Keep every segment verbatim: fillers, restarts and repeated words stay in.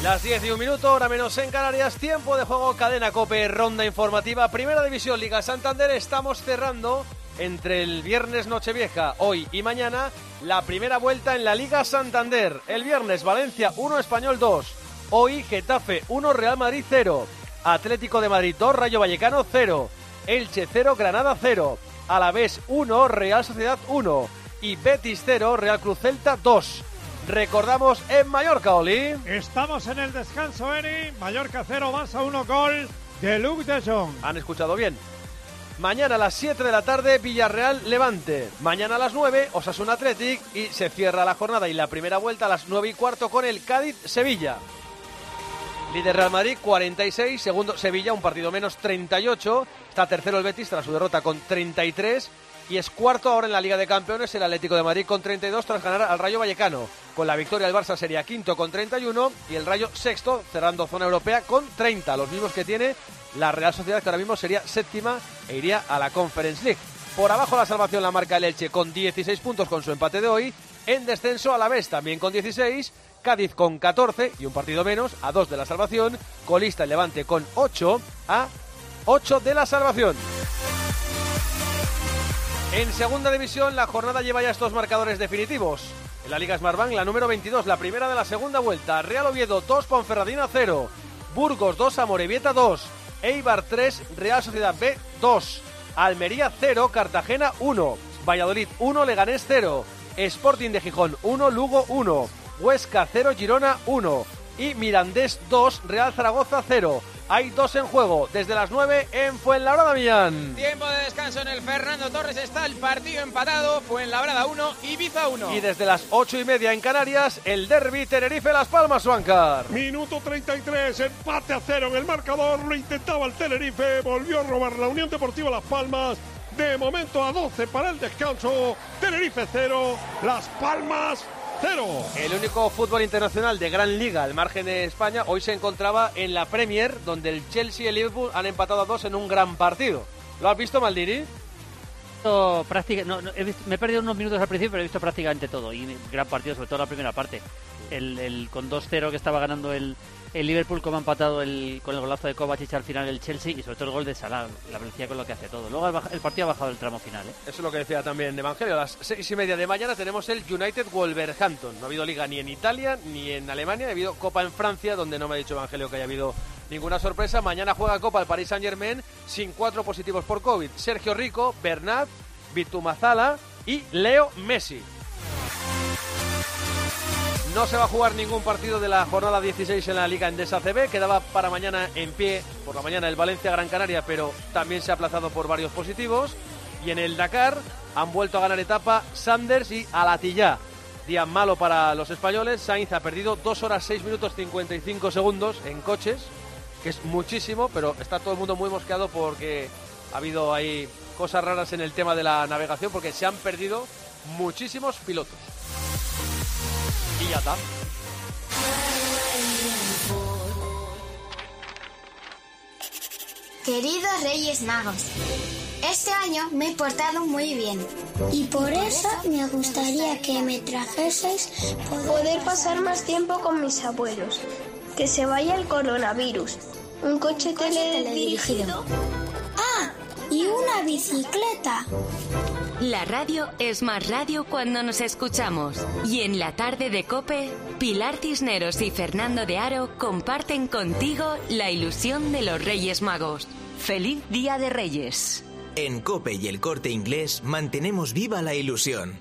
Las diez y un minuto, hora menos en Canarias, tiempo de juego, Cadena COPE, ronda informativa, Primera División, Liga Santander. Estamos cerrando entre el viernes Nochevieja, hoy y mañana, la primera vuelta en la Liga Santander. El viernes Valencia uno, Español dos. Hoy Getafe uno, Real Madrid cero. Atlético de Madrid dos, Rayo Vallecano cero. Elche cero, Granada cero. Alavés uno, Real Sociedad uno. Y Betis cero, Real Cruz Celta dos. Recordamos en Mallorca, Oli. Estamos en el descanso, Eri. Mallorca cero, Barça uno, gol de Luc de Jong. Han escuchado bien. Mañana a las siete de la tarde, Villarreal Levante. Mañana a las nueve, Osasuna Athletic. Y se cierra la jornada y la primera vuelta a las nueve y cuarto con el Cádiz Sevilla. Líder Real Madrid, cuarenta y seis. Segundo Sevilla, un partido menos, treinta y ocho. Está tercero el Betis tras su derrota con treinta y tres. Y es cuarto ahora en la Liga de Campeones el Atlético de Madrid con treinta y dos tras ganar al Rayo Vallecano. Con la victoria el Barça sería quinto con treinta y uno y el Rayo sexto cerrando zona europea con treinta, los mismos que tiene la Real Sociedad, que ahora mismo sería séptima e iría a la Conference League. Por abajo la salvación la marca el Elche con dieciséis puntos con su empate de hoy. En descenso Alavés también con dieciséis, Cádiz con catorce y un partido menos a dos de la salvación. Colista el Levante con ocho a ocho de la salvación. En segunda división, la jornada lleva ya estos marcadores definitivos. En la Liga Smartbank, la número veintidós, la primera de la segunda vuelta. Real Oviedo dos, Ponferradina cero. Burgos dos, Amorebieta dos. Eibar tres, Real Sociedad B dos. Almería cero, Cartagena uno. Valladolid uno, Leganés cero. Sporting de Gijón uno, Lugo uno. Huesca cero, Girona uno. Y Mirandés dos, Real Zaragoza cero. Hay dos en juego, desde las nueve en Fuenlabrada, Millán. Tiempo de descanso en el Fernando Torres, está el partido empatado, Fuenlabrada uno, Ibiza uno. Y desde las ocho y media en Canarias, el derbi Tenerife-Las Palmas, Suancar. Minuto treinta y tres, empate a cero en el marcador, lo intentaba el Tenerife, volvió a robar la Unión Deportiva Las Palmas. De momento a doce para el descanso, Tenerife cero, Las Palmas cero. El único fútbol internacional de gran liga al margen de España hoy se encontraba en la Premier, donde el Chelsea y el Liverpool han empatado a dos en un gran partido. ¿Lo has visto, Maldini? Práctica, no, no, he visto, me he perdido unos minutos al principio, pero he visto prácticamente todo. Y gran partido, sobre todo la primera parte. El, el con dos cero que estaba ganando el, el Liverpool, como ha empatado el, con el golazo de Kovacic al final el Chelsea, y sobre todo el gol de Salah, la velocidad con lo que hace todo. Luego el, el partido ha bajado el tramo final, ¿eh? Eso es lo que decía también Evangelio. A las seis y media de mañana tenemos el United Wolverhampton. No ha habido liga ni en Italia ni en Alemania, ha habido Copa en Francia, donde no me ha dicho Evangelio que haya habido ninguna sorpresa. Mañana juega Copa el Paris Saint-Germain sin cuatro positivos por COVID. Sergio Rico, Bernat, Bitumazala y Leo Messi. No se va a jugar ningún partido de la jornada dieciséis en la Liga Endesa C B. Quedaba para mañana en pie, por la mañana, el Valencia-Gran Canaria, pero también se ha aplazado por varios positivos. Y en el Dakar han vuelto a ganar etapa Sanders y Alatilla. Día malo para los españoles. Sainz ha perdido dos horas seis minutos cincuenta y cinco segundos en coches, que es muchísimo, pero está todo el mundo muy mosqueado porque ha habido ahí cosas raras en el tema de la navegación, porque se han perdido muchísimos pilotos. Y ya está. Queridos Reyes Magos, este año me he portado muy bien. Y por eso me gustaría que me trajeseis poder, poder pasar más tiempo con mis abuelos. Que se vaya el coronavirus. Un coche, coche teledirigido. ¡Ah! Y una bicicleta. La radio es más radio cuando nos escuchamos. Y en la tarde de COPE, Pilar Cisneros y Fernando de Aro comparten contigo la ilusión de los Reyes Magos. ¡Feliz Día de Reyes! En COPE y el Corte Inglés mantenemos viva la ilusión.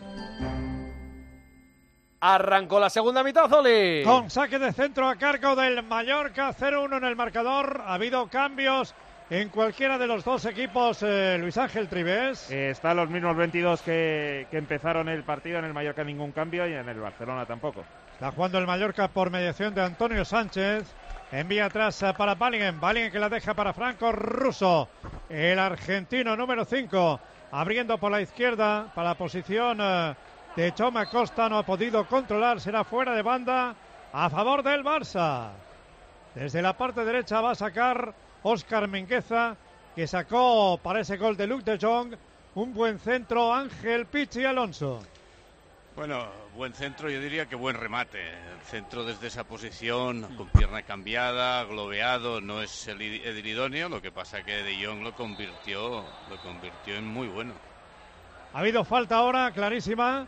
Arrancó la segunda mitad, Oli. Con saque de centro a cargo del Mallorca, cero uno en el marcador. Ha habido cambios en cualquiera de los dos equipos, eh, Luis Ángel Tribés. Eh, están los mismos veintidós que, que empezaron el partido. En el Mallorca ningún cambio y en el Barcelona tampoco. Está jugando el Mallorca por mediación de Antonio Sánchez. Envía atrás para Ballingen. Ballingen que la deja para Franco Russo. El argentino número cinco. Abriendo por la izquierda para la posición eh, de Choma Costa. No ha podido controlar. Será fuera de banda a favor del Barça. Desde la parte derecha va a sacar Óscar Mingueza, que sacó para ese gol de Luc de Jong un buen centro. Ángel Pichi Alonso. Bueno, buen centro, yo diría que buen remate. El centro desde esa posición, con pierna cambiada, globeado, no es el, el idóneo, lo que pasa que De Jong lo convirtió, lo convirtió en muy bueno. Ha habido falta ahora, clarísima.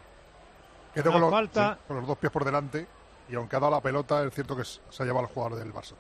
Quedó con los, falta. Sí, con los dos pies por delante, y aunque ha dado la pelota, es cierto que se ha llevado al jugador del Barça.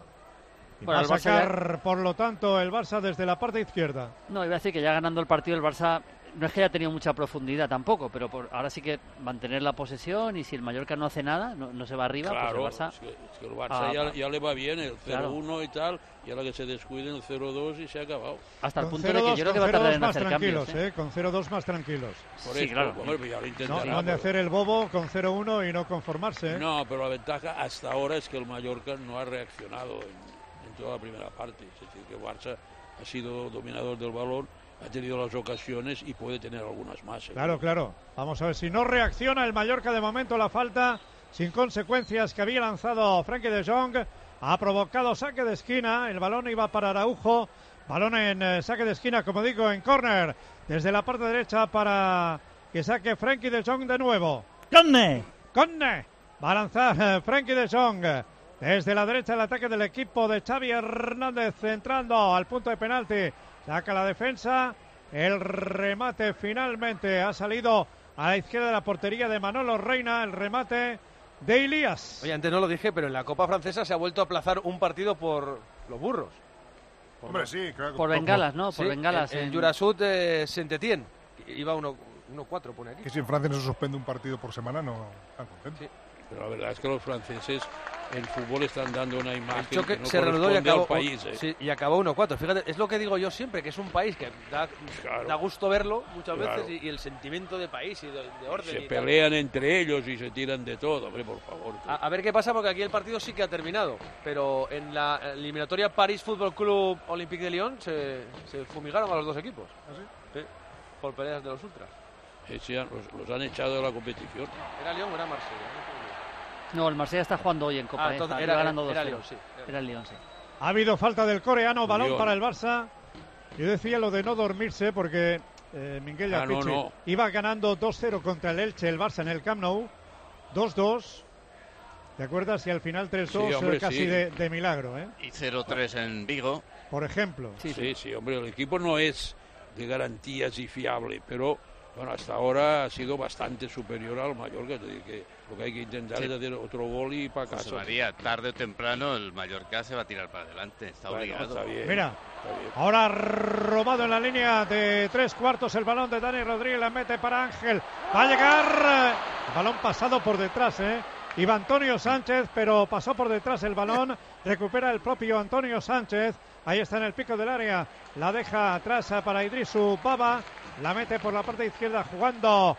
Y bueno, va a sacar, ya... por lo tanto, el Barça desde la parte izquierda. No, iba a decir que ya ganando el partido el Barça... No es que haya tenido mucha profundidad tampoco, pero por, ahora sí que mantener la posesión, y si el Mallorca no hace nada, no, no se va arriba, claro, pues el Barça... es que, es que el Barça ah, ya, ya le va bien, el cero uno claro. y tal, y ahora que se descuiden el cero dos y se ha acabado. Hasta el con punto de que yo creo que va a tardar en más hacer tranquilos, cambios, ¿eh? ¿eh? Con cero dos más tranquilos. Por sí, esto, claro. Hombre, pues ya lo intentará, no, no han de hacer el bobo con cero uno y no conformarse. ¿eh? No, pero la ventaja hasta ahora es que el Mallorca no ha reaccionado en, en toda la primera parte. Es decir, que el Barça ha sido dominador del balón, ha tenido las ocasiones y puede tener algunas más. ¿eh? Claro, claro. Vamos a ver si no reacciona el Mallorca. De momento la falta sin consecuencias que había lanzado Frenkie de Jong ha provocado saque de esquina. El balón iba para Araujo. Balón en eh, saque de esquina, como digo, en córner. Desde la parte derecha para que saque Frenkie de Jong de nuevo. ¡Conne! ¡Conne! Va a lanzar eh, Frenkie de Jong. Desde la derecha el ataque del equipo de Xavi Hernández, entrando al punto de penalti. Saca la defensa, el remate finalmente ha salido a la izquierda de la portería de Manolo Reina, el remate de Ilías. Oye, antes no lo dije, pero en la Copa Francesa se ha vuelto a aplazar un partido por los burros. Por Hombre, sí, claro. Por bengalas, ¿no? Por sí, bengalas. En, en en... Jurasut eh, Saint-Étienne, iba uno cuatro, pone aquí. Que si en Francia no se suspende un partido por semana, no están contentos. Sí. Pero la verdad es que los franceses en fútbol están dando una imagen el choque que no se reanudó y acabó, país, ¿eh? sí, y acabó uno cuatro. Fíjate, es lo que digo yo siempre, que es un país que da, claro. da gusto verlo muchas claro. veces y, y el sentimiento de país y de, de orden. Se y pelean tal. entre ellos y se tiran de todo, hombre, por favor. A, a ver qué pasa, porque aquí el partido sí que ha terminado, pero en la eliminatoria París Fútbol Club Olympique de Lyon se, se fumigaron a los dos equipos. ¿Ah, sí? Sí, por peleas de los ultras. Sí, sí, los, los han echado de la competición. ¿Era Lyon o era Marsella? No, el Marsella está jugando hoy en Copa. Ah, ¿eh? entonces Está era, ganando era, dos era Lyon, sí. Era el Lyon, sí. Ha habido falta del coreano, balón Lyon. para el Barça. Yo decía lo de no dormirse porque eh, Miguel ah, no, Pichi no. iba ganando dos cero contra el Elche, el Barça en el Camp Nou. dos dos. ¿Te acuerdas? Y al final tres dos, sí, hombre, eh, casi sí. de, de milagro, ¿eh? Y cero tres en Vigo. Por ejemplo. Sí, sí, sí, hombre, el equipo no es de garantías y fiable, pero bueno, hasta ahora ha sido bastante superior al Mallorca. Es decir, que lo que hay que intentar sí. es hacer otro gol y para casa. José María, tarde o temprano el Mallorca se va a tirar para adelante. Está bueno, obligado. Está bien, Mira, está bien. Ahora robado en la línea de tres cuartos el balón de Dani Rodríguez. La mete para Ángel. Va a llegar. El balón pasado por detrás, ¿eh? Iba Antonio Sánchez, pero pasó por detrás el balón. Recupera el propio Antonio Sánchez. Ahí está en el pico del área. La deja atrás para Idrisu Baba. La mete por la parte izquierda jugando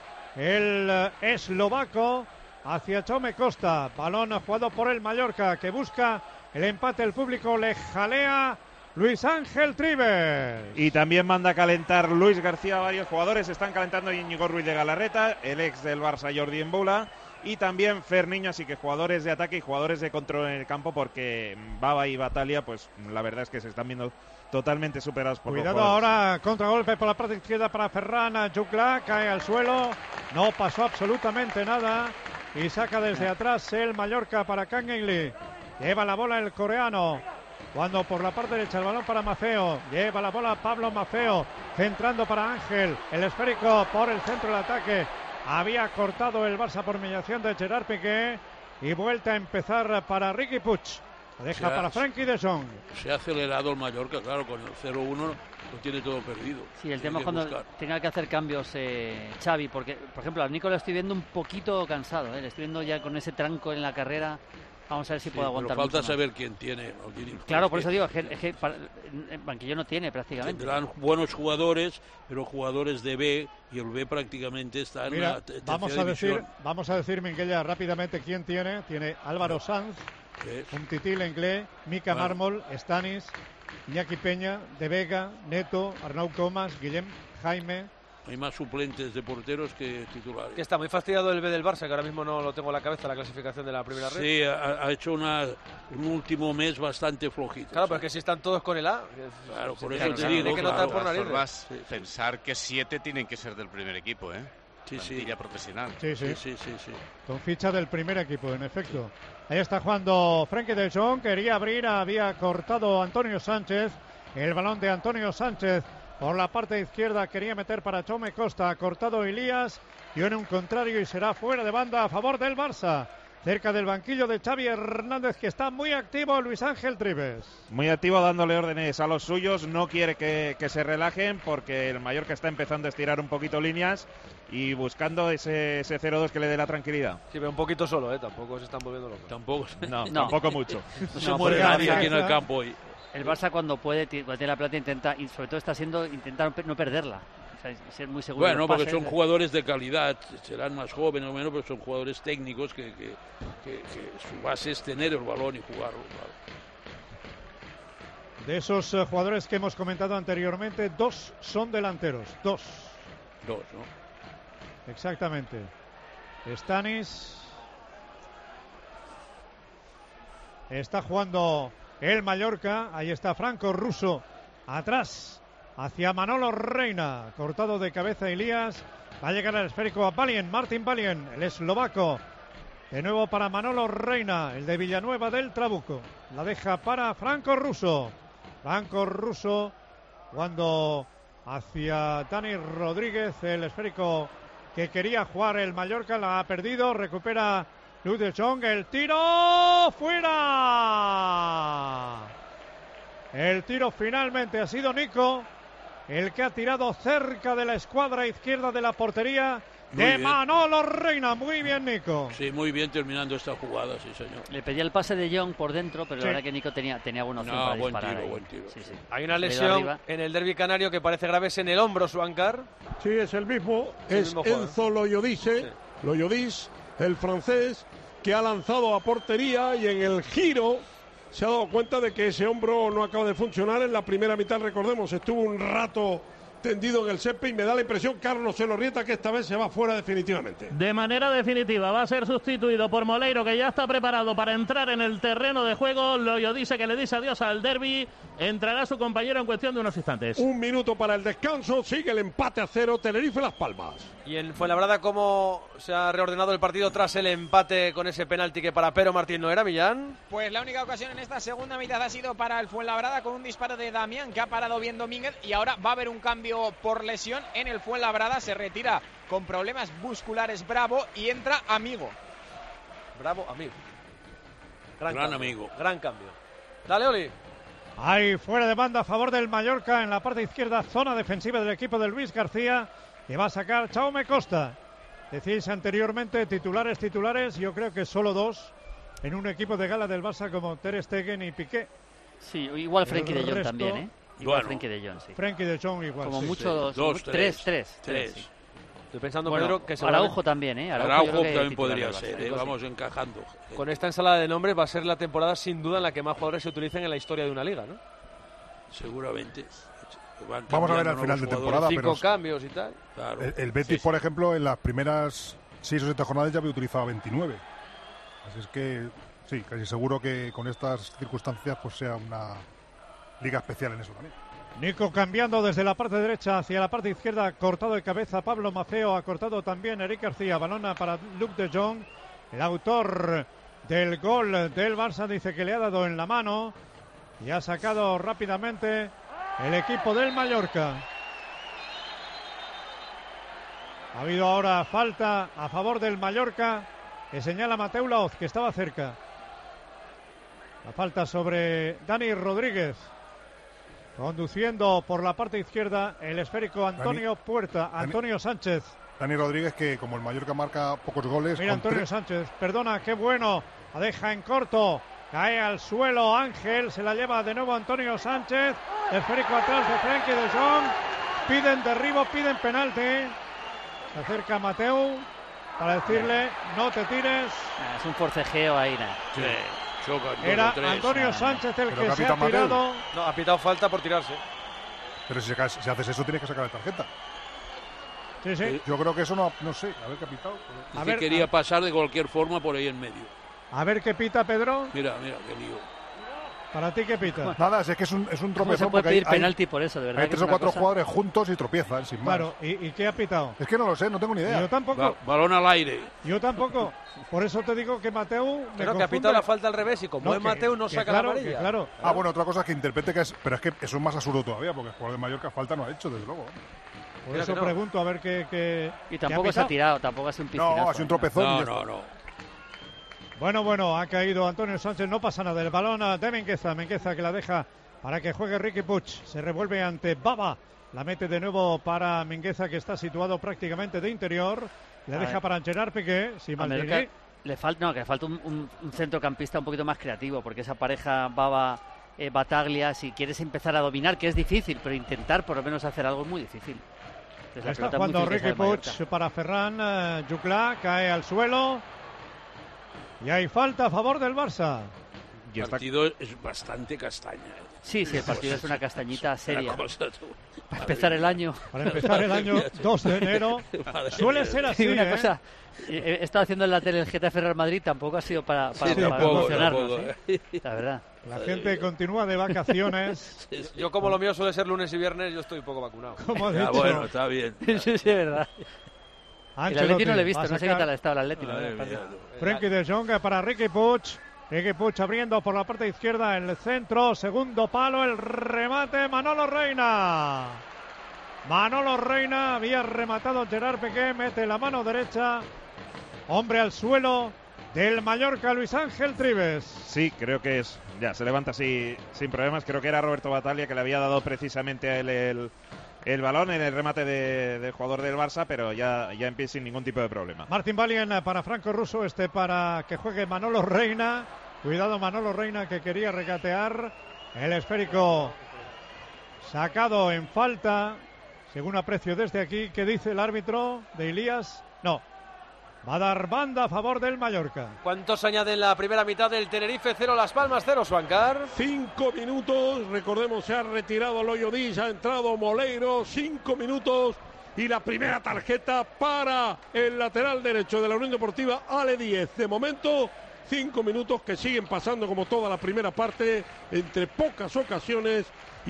el eslovaco hacia Chome Costa. Balón jugado por el Mallorca que busca el empate. El público le jalea. Luis Ángel Trives. Y también manda a calentar Luis García. Varios jugadores están calentando. Íñigo Ruiz de Galarreta, el ex del Barça Jordi Embula, y también Fer Niño. Así que jugadores de ataque y jugadores de control en el campo, porque Baba y Batalia, pues la verdad es que se están viendo totalmente superados por Cuidado los jugadores. Ahora, contragolpe por la parte izquierda para Ferran Jukla, cae al suelo, no pasó absolutamente nada y saca desde atrás el Mallorca para Kang In Lee. Lleva la bola el coreano, cuando por la parte derecha el balón para Maffeo, lleva la bola Pablo Maffeo, centrando para Ángel, el esférico por el centro del ataque. Había cortado el Barça por mediación de Gerard Piqué y vuelta a empezar para Riqui Puig. Deja para Frenkie de Jong. Se ha acelerado el Mallorca, claro, con el cero uno lo tiene todo perdido. Sí, el tiene tema es cuando buscar. tenga que hacer cambios eh, Xavi, porque, por ejemplo, a Nico lo estoy viendo un poquito cansado, ¿eh? Le estoy viendo ya con ese tranco en la carrera. Vamos a ver si sí, puede aguantar. Pero falta mucho saber más. quién tiene. No tiene claro, por eso digo, es que, es que para, el banquillo no tiene prácticamente. Tendrán buenos jugadores, pero jugadores de B, y el B prácticamente está en Mira, la tercera vamos a decir, división. vamos a decir, Minguella, rápidamente quién tiene. Tiene Álvaro Sanz, un Tití Lenglet, Mica bueno. Mármol, Stanis, Iñaki Peña, De Vega, Neto, Arnau Comas, Guillem Jaime. Hay más suplentes de porteros que titulares. Que está muy fastidiado el B del Barça, que ahora mismo no lo tengo en la cabeza, la clasificación de la primera red. Sí, ha, ha hecho una, un último mes bastante flojito. Claro, pero es que si están todos con el A. Claro, por sí, eso claro, te digo. Tiene que notar por narices. Vas sí. Pensar que siete tienen que ser del primer equipo, ¿eh? Sí, sí. plantilla profesional. Sí, sí. Sí, sí, sí, sí. Con ficha del primer equipo, en efecto. Ahí está jugando Frenkie de Jong. Quería abrir, había cortado Antonio Sánchez. El balón de Antonio Sánchez por la parte izquierda. Quería meter para Jaume Costa. Ha cortado Elías. Y en un contrario y será fuera de banda a favor del Barça. Cerca del banquillo de Xavi Hernández, que está muy activo Luis Ángel Trives. Muy activo dándole órdenes a los suyos, no quiere que, que se relajen porque el Mallorca está empezando a estirar un poquito líneas y buscando ese, ese cero dos que le dé la tranquilidad. Sí, pero un poquito solo, ¿eh? Tampoco se están volviendo locos. Tampoco, no, No. tampoco mucho. no se No, muere porque nadie la aquí en el cabeza- campo hoy. El Barça cuando puede, ti- cuando tiene la pelota intenta, y sobre todo está siendo intentar no perderla. O sea, ser muy seguro. de Bueno, los porque pases. son jugadores de calidad, serán más jóvenes o menos, pero son jugadores técnicos que, que, que, que su base es tener el balón y jugarlo. Claro. De esos eh, jugadores que hemos comentado anteriormente, dos son delanteros. Dos. Dos, ¿no? Exactamente. Stanis. Está jugando el Mallorca. Ahí está Franco Russo. Atrás. Hacia Manolo Reina. Cortado de cabeza Elías. Va a llegar el esférico a Balien. Martin Balien, el eslovaco. De nuevo para Manolo Reina, el de Villanueva del Trabuco. La deja para Franco Russo. Franco Russo cuando hacia Dani Rodríguez, el esférico que quería jugar el Mallorca, la ha perdido. Recupera Luis de Jong, el tiro fuera. El tiro finalmente ha sido Nico, el que ha tirado cerca de la escuadra izquierda de la portería Muy de bien. Manolo Reina. Muy bien, Nico. Sí, muy bien terminando esta jugada, sí, señor. Le pedía el pase de Young por dentro, pero Sí. la verdad que Nico tenía, tenía buena opción No, para buen disparar. tiro, ahí. buen tiro. Sí, sí. Hay una Se ha ido lesión arriba. en el derbi canario que parece grave, es en el hombro, Suancar. Sí, es el mismo, Es el es mismo jugador. Enzo Loyodice, Sí. Loyodis, el francés, que ha lanzado a portería y en el giro se ha dado cuenta de que ese hombro no acaba de funcionar. En la primera mitad, recordemos, estuvo un rato tendido en el césped y me da la impresión, Carlos Elorrieta, que esta vez se va fuera definitivamente. De manera definitiva va a ser sustituido por Moleiro, que ya está preparado para entrar en el terreno de juego. Loyo dice que le dice adiós al derbi. Entrará su compañero en cuestión de unos instantes. Un minuto para el descanso, sigue el empate a cero, Tenerife Las Palmas. Y en Fuenlabrada, ¿cómo se ha reordenado el partido tras el empate con ese penalti que para Pero Martín no era, Millán? Pues la única ocasión en esta segunda mitad ha sido para el Fuenlabrada con un disparo de Damián que ha parado bien Domínguez y ahora va a haber un cambio por lesión en el Fuenlabrada. Se retira con problemas musculares Bravo y entra Amigo. Bravo, amigo. Gran cambio, amigo. Gran cambio. Dale, Oli. Ahí fuera de banda a favor del Mallorca en la parte izquierda, zona defensiva del equipo de Luis García, que va a sacar Jaume Costa. Decís anteriormente titulares, titulares, yo creo que solo dos en un equipo de gala del Barça como Ter Stegen y Piqué. Sí, igual El Frenkie de Jong resto- también, ¿eh? Igual Bueno. Frenkie de Jong, sí. Frenkie de Jong igual. Como sí. mucho dos, Dos, tres, tres. tres, Tres. sí. Estoy pensando, Bueno, Pedro, que Araujo seguramente también, ¿eh? Araujo, yo Araujo creo que también titular podría del Barça, ser, ¿eh? algo así. Vamos encajando. con esta ensalada de nombres va a ser la temporada sin duda en la que más jugadores se utilicen en la historia de una liga, ¿no? Seguramente. Van Vamos a ver cambiando al final nuevos de jugadores. temporada, Cinco pero cambios y tal. Claro. el, el Betis, Sí, sí. por ejemplo, en las primeras seis o siete jornadas ya había utilizado veintinueve. Así es que, sí, casi seguro que con estas circunstancias pues sea una liga especial en eso también. Nico cambiando desde la parte derecha hacia la parte izquierda, cortado de cabeza Pablo Maceo, ha cortado también Eric García, balona para Luc de Jong, el autor del gol del Barça dice que le ha dado en la mano y ha sacado rápidamente el equipo del Mallorca. Ha habido ahora falta a favor del Mallorca que señala Mateu Laoz, que estaba cerca. La falta sobre Dani Rodríguez. Conduciendo por la parte izquierda el esférico Antonio Dani, Puerta, Antonio Dani, Sánchez. Dani Rodríguez, que como el Mallorca marca pocos goles. Mira con Antonio tres- Sánchez, perdona, qué bueno. La deja en corto, cae al suelo Ángel, se la lleva de nuevo Antonio Sánchez. Esférico atrás de Frenkie de Jong. Piden derribo, piden penalti. Se acerca Mateu para decirle no te tires. Nah, es un forcejeo ahí, nah. Sí, chocan dos Era o tres. Antonio no, Sánchez el Pero que se capitán ha Mateu. tirado. No, ha pitado falta por tirarse. Pero si, sacas- si haces eso tienes que sacar la tarjeta. Sí, sí. Yo creo que eso no, no sé, a ver qué ha pitado. Dice A ver, que quería a- pasar de cualquier forma por ahí en medio. A ver qué pita Pedro. Mira, mira, qué lío. ¿Para ti qué pita? Nada, es que es un, es un ¿Cómo se tropezón puede porque pedir hay, penalti por eso, de verdad? hay que tres es o una cuatro cosa- jugadores juntos y tropiezan, sin más. Claro, ¿y, y qué ha pitado? Es que no lo sé, no tengo ni idea. Yo tampoco. Ba- balón al aire. Yo tampoco. Por eso te digo que Mateu me Creo que ha confunde. pitado la falta al revés y como No, es que- Mateu no que saca claro, la que amarilla. claro. Ah, bueno, otra cosa es que interprete que es... Pero es que eso es más absurdo todavía, porque el jugador de Mallorca falta no ha hecho, desde luego. Por Creo eso que no. pregunto a ver qué. qué Y qué tampoco ha se ha pitado. tirado, tampoco ha sido un piscinazo. No, ha sido un tropezón. y No, ya no, está. no. Bueno, bueno, ha caído Antonio Sánchez, no pasa nada. El balón a de Mingueza, Mingueza que la deja para que juegue Riqui Puig. Se revuelve ante Baba. La mete de nuevo para Mingueza, que está situado prácticamente de interior. Le A deja ver. para Gerard Piqué. Si A Maldini. Mallorca le falta, no, que le falta un, un- un centrocampista un poquito más creativo, porque esa pareja Baba eh, Bataglia, si quieres empezar a dominar, que es difícil, pero intentar por lo menos hacer algo es muy difícil. Entonces, la Está pelota es muy jugando difícil Riqui de Mallorca. Puig para Ferran. eh, Juclà cae al suelo. Y hay falta a favor del Barça. El partido es bastante castaña. ¿eh? Sí, sí, el partido es una castañita seria. Una cosa, tú. Para empezar el año. Para empezar el año dos de enero. Madre Suele mía. ser así, Sí, una ¿eh? cosa. eh, He estado haciendo en la tele el Getafe Real Madrid, tampoco ha sido para, para, Sí, para tampoco, emocionarnos. tampoco, ¿eh? La verdad. La gente continúa de vacaciones. Yo como lo mío suele ser lunes y viernes, yo estoy un poco vacunado. Como ha Ya, dicho bueno, está bien. Sí, sí, es verdad. El Ancelotti. Atleti no lo he Va visto, a no sé qué sacar tal ha estado el Atleti. la Madre verdad. mía, Frenkie de Jong para Riqui Puig. Riqui Puig abriendo por la parte izquierda el centro. Segundo palo, el remate. Manolo Reina. Manolo Reina había rematado Gerard Piqué. Mete la mano derecha. Hombre al suelo del Mallorca, Luis Ángel Trives. Sí, creo que es. Ya, se levanta así sin problemas. Creo que era Roberto Bataglia que le había dado precisamente a él el, el balón en el remate de- del jugador del Barça, pero ya, ya en pie sin ningún tipo de problema. Martín Valien para Franco Russo, este para que juegue Manolo Reina. Cuidado Manolo Reina que quería regatear. El esférico sacado en falta, según aprecio desde aquí. ¿Qué dice el árbitro de Ilías? No. Va a dar banda a favor del Mallorca. ¿Cuántos añade en la primera mitad del Tenerife? Cero Las Palmas, cero Suancar. Cinco minutos, recordemos, se ha retirado Loyo Díaz, ha entrado Moleiro, cinco minutos y la primera tarjeta para el lateral derecho de la Unión Deportiva, Ale Díez. De momento, cinco minutos que siguen pasando como toda la primera parte, entre pocas ocasiones y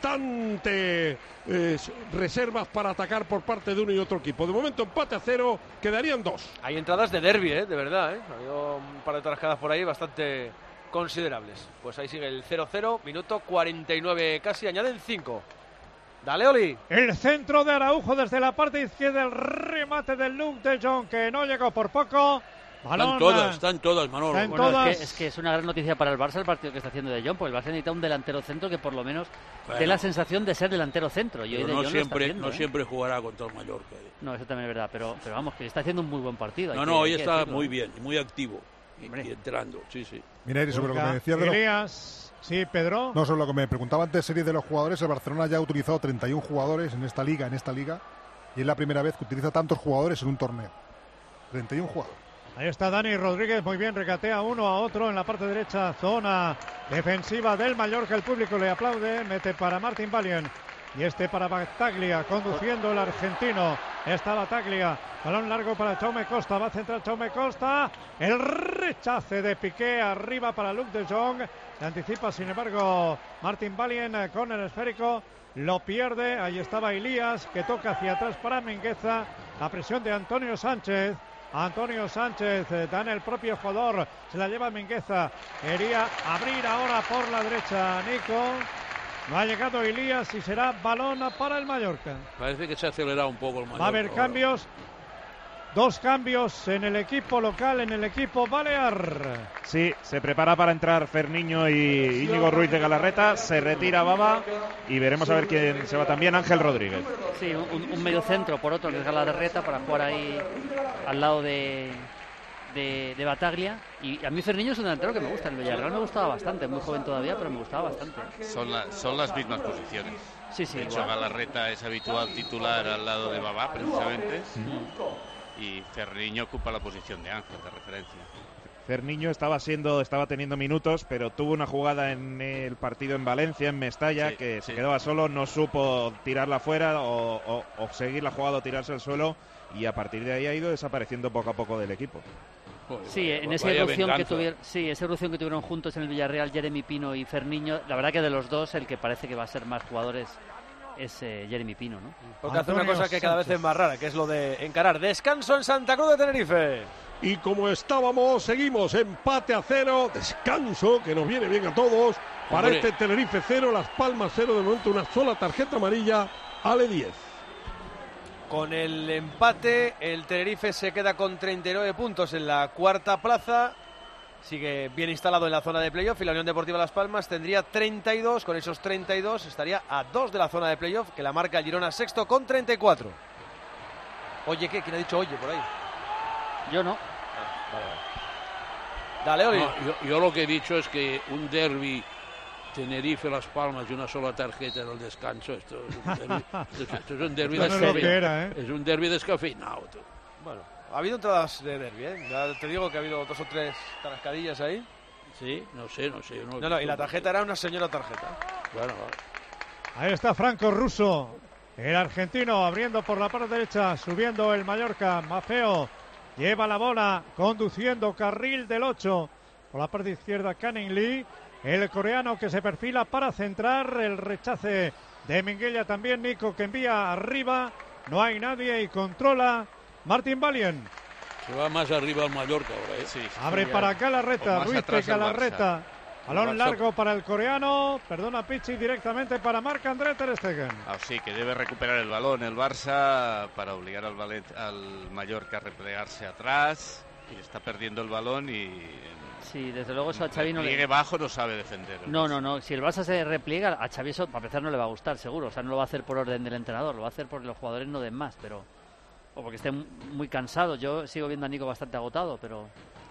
bastante eh, reservas para atacar por parte de uno y otro equipo. De momento empate a cero, quedarían dos. Hay entradas de derbi, ¿eh? De verdad, ¿eh? Ha habido un par de tarjetas por ahí bastante considerables. Pues ahí sigue el cero cero, minuto cuarenta y nueve casi, añaden cinco. Dale, Oli. El centro de Araujo desde la parte izquierda, el remate de Luke de Jong que no llegó por poco. Balón, Están todas, están todas, Manolo. Están Bueno, todas. es que, es que es una gran noticia para el Barça el partido que está haciendo De Jong, porque el Barça necesita un delantero centro que por lo menos Bueno. dé la sensación de ser delantero centro. Y hoy Pero De no Jong lo está siempre, haciendo, no ¿eh? siempre jugará contra el Mallorca. ¿eh? No, eso también es verdad, pero, pero vamos, que está haciendo un muy buen partido. hay No, que- no, hoy hay que está decirlo, muy ¿eh? bien, y muy activo. Y, Hombre. y entrando, sí, sí. Mira, y sobre lo que me Busca decías de los... Elías. Sí, Pedro. No, sobre lo que me preguntaba antes, serie de los jugadores, el Barcelona ya ha utilizado treinta y uno jugadores en esta liga, en esta liga, y es la primera vez que utiliza tantos jugadores en un torneo. treinta y uno jugadores. Ahí está Dani Rodríguez, muy bien, regatea uno a otro en la parte derecha, zona defensiva del Mallorca, el público le aplaude, mete para Martín Valien y este para Bataglia, conduciendo el argentino, está Bataglia, balón largo para Jaume Costa, va a centrar Jaume Costa, el rechace de Piqué arriba para Luke de Jong, se anticipa sin embargo Martín Valien con el esférico, lo pierde, ahí estaba Elías que toca hacia atrás para Mingueza, la presión de Antonio Sánchez. Antonio Sánchez, eh, da en el propio jugador, se la lleva Mingueza, quería abrir ahora por la derecha Nico, no ha llegado Elías y será balón para el Mallorca. Parece que se ha acelerado un poco el Mallorca. Va a haber ahora. cambios, dos cambios en el equipo local, en el equipo balear. Sí, se prepara para entrar Ferniño y Íñigo Ruiz de Galarreta, se retira Baba y veremos a ver quién se va también, Ángel Rodríguez. Sí, un, un medio centro por otro que es Galarreta para jugar ahí al lado de, de, de Bataglia. Y a mí Ferniño es un delantero que me gusta. El Villarreal me gustaba bastante, muy joven todavía, pero me gustaba bastante. Son, la- son las mismas posiciones. Sí, sí, De hecho, igual. Galarreta es habitual titular al lado de Babá, precisamente. Y Ferniño ocupa la posición de Ángel, de referencia. Ferniño estaba siendo, estaba teniendo minutos, pero tuvo una jugada en el partido en Valencia, en Mestalla, Sí, que sí. se quedaba solo, no supo tirarla fuera o, o- o seguir la jugada o tirarse al suelo, y a partir de ahí ha ido desapareciendo poco a poco del equipo. Joder, Sí, vaya- en esa vaya erupción que venganza. tuvieron, sí, esa erupción que tuvieron juntos en el Villarreal, Jeremy Pino y Ferniño, la verdad que de los dos el que parece que va a ser más jugadores es eh, Jeremy Pino, ¿no? Porque hace una Antonio cosa que cada vez Sánchez. es más rara, que es lo de encarar. Descanso en Santa Cruz de Tenerife. Y como estábamos, seguimos empate a cero, descanso, que nos viene bien a todos. Para Hombre. este Tenerife cero, Las Palmas cero, de momento una sola tarjeta amarilla, Ale diez. Con el empate, el Tenerife se queda con treinta y nueve puntos en la cuarta plaza. Sigue bien instalado en la zona de playoff y la Unión Deportiva Las Palmas tendría treinta y dos. Con esos treinta y dos estaría a dos de la zona de playoff, que la marca el Girona sexto con treinta y cuatro. Oye, ¿qué? ¿Quién ha dicho oye por ahí? Yo no. Vale, vale. Dale, Oli. No, yo, yo lo que he dicho es que un derbi Tenerife-Las Palmas y una sola tarjeta en el descanso, esto es un derbi, esto, esto es un derbi Esto no es lo que descafeinado. era, ¿eh? Es un derbi descafeinado. tú. Bueno, ha habido entradas de derbi, ¿eh? Ya te digo que ha habido dos o tres tarascadillas ahí. Sí, no sé, no sé. yo no, he No, no, y visto la mucho. tarjeta era una señora tarjeta. Bueno, vale. Ahí está Franco Russo, el argentino, abriendo por la parte derecha, subiendo el Mallorca. Maffeo lleva la bola, conduciendo carril del ocho. Por la parte izquierda, Canning Lee, el coreano que se perfila para centrar. El rechace de Minguella también, Nico, que envía arriba. No hay nadie y controla Martin Valien. Se va más arriba al Mallorca ahora, ¿eh? Sí, Abre sí, para o Galarreta, más Ruiz de atrás el Galarreta. Barça. Balón El Barça- largo para el coreano, perdona Pichi, directamente para Marc-André ter Stegen. Ah, sí, que debe recuperar el balón el Barça para obligar al, Valet- al Mallorca a replegarse atrás. Y está perdiendo el balón y Sí, desde luego eso a Xavi no pliegue le... bajo no sabe defender. el No, Barça. no, no. Si el Barça se repliega, a Xavi eso para empezar no le va a gustar, seguro. O sea, no lo va a hacer por orden del entrenador, lo va a hacer porque los jugadores no den más, pero... O porque estén muy cansados. Yo sigo viendo a Nico bastante agotado, pero...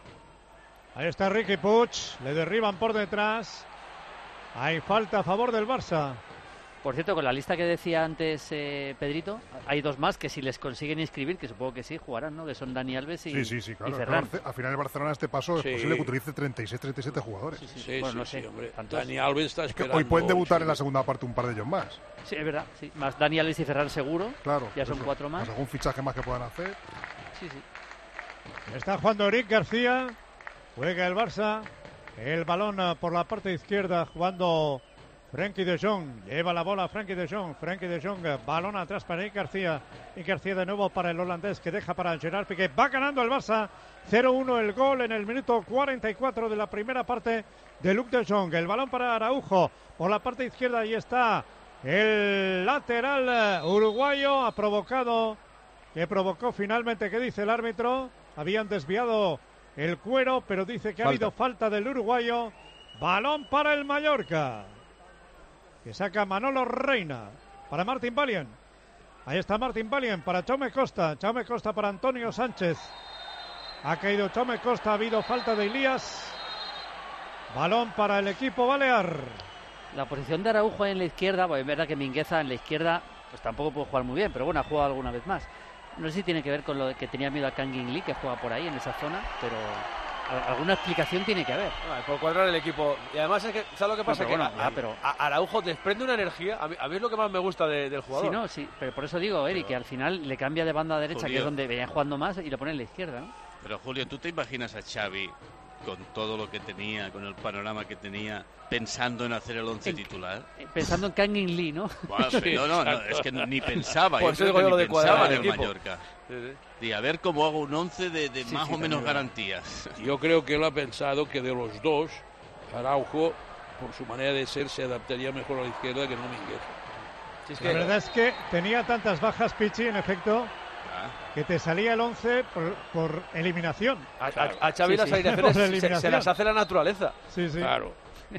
Ahí está Riqui Puig, le derriban por detrás. Hay falta a favor del Barça. Por cierto, con la lista que decía antes eh, Pedrito, hay dos más que si les consiguen inscribir, que supongo que sí, jugarán, ¿no? Que son Dani Alves y, Sí, sí, sí, y claro. Ferran. Barce- Al final el Barcelona a este paso Sí. es posible que utilice treinta y seis, treinta y siete jugadores. Sí, sí, Sí, bueno, sí, no sí, sé. hombre. ¿Tantos? Dani Alves está Es que esperando. hoy pueden debutar sí. en la segunda parte un par de ellos más. Sí, es verdad, sí. Más Dani Alves y Ferran seguro. Claro. Ya son eso. cuatro más. Pues algún fichaje más que puedan hacer. Sí, sí. Está jugando Eric García. Juega el Barça. El balón eh, por la parte izquierda jugando Frenkie de Jong. Lleva la bola Frenkie de Jong. Frenkie de Jong. eh, Balón atrás para Eric García. Y García de nuevo para el holandés que deja para Gerard Piqué. Va ganando el Barça. cero uno el gol en el minuto cuarenta y cuatro de la primera parte de Luc de Jong. El balón para Araujo. Por la parte izquierda ahí está el lateral eh, uruguayo. Ha provocado. Que provocó finalmente, ¿qué dice el árbitro? Habían desviado el cuero, pero dice que ha Falta. habido falta del uruguayo. Balón para el Mallorca. Que saca Manolo Reina para Martín Valien. Ahí está Martín Valien para Chaume Costa. Chaume Costa para Antonio Sánchez. Ha caído Chaume Costa, ha habido falta de Elías. Balón para el equipo balear. La posición de Araujo en la izquierda, pues es verdad que Mingueza en la izquierda pues tampoco puede jugar muy bien, pero bueno, ha jugado alguna vez más. No sé si tiene que ver con lo de que tenía miedo a Kangin Lee, que juega por ahí en esa zona, pero a- alguna explicación tiene que haber. Ah, por cuadrar el equipo. Y además es que, ¿sabes lo que pasa? pero que bueno, a- ya, a- pero- a- Araujo desprende una energía. A mí, a mí es lo que más me gusta de- del jugador. Sí, no, sí, pero por eso digo, Eric, que al final le cambia de banda derecha, que Julio. es donde venían jugando más, y lo pone en la izquierda, ¿no? Pero Julio, ¿tú te imaginas a Xavi con todo lo que tenía, con el panorama que tenía, pensando en hacer el once En- titular? Eh, Pensando en Kangin Lee, ¿no? Buah, pero no, no, no, es que ni pensaba, Por yo eso creo digo que yo ni lo de pensaba cuadrar en el el equipo. Mallorca. Sí, sí. Y a ver cómo hago un once de, de Sí, más sí, o menos también. garantías. Yo creo que él ha pensado que de los dos, Araujo, por su manera de ser, se adaptaría mejor a la izquierda que no Mingueza. Sí, es La que- verdad es que tenía tantas bajas Pichi, en efecto, Ah, que te salía el once por, por eliminación. a, a- Claro. a Xavi Sí, las sí. alineaciones Por se- se, eliminación. las hace la naturaleza. Sí, sí. Claro.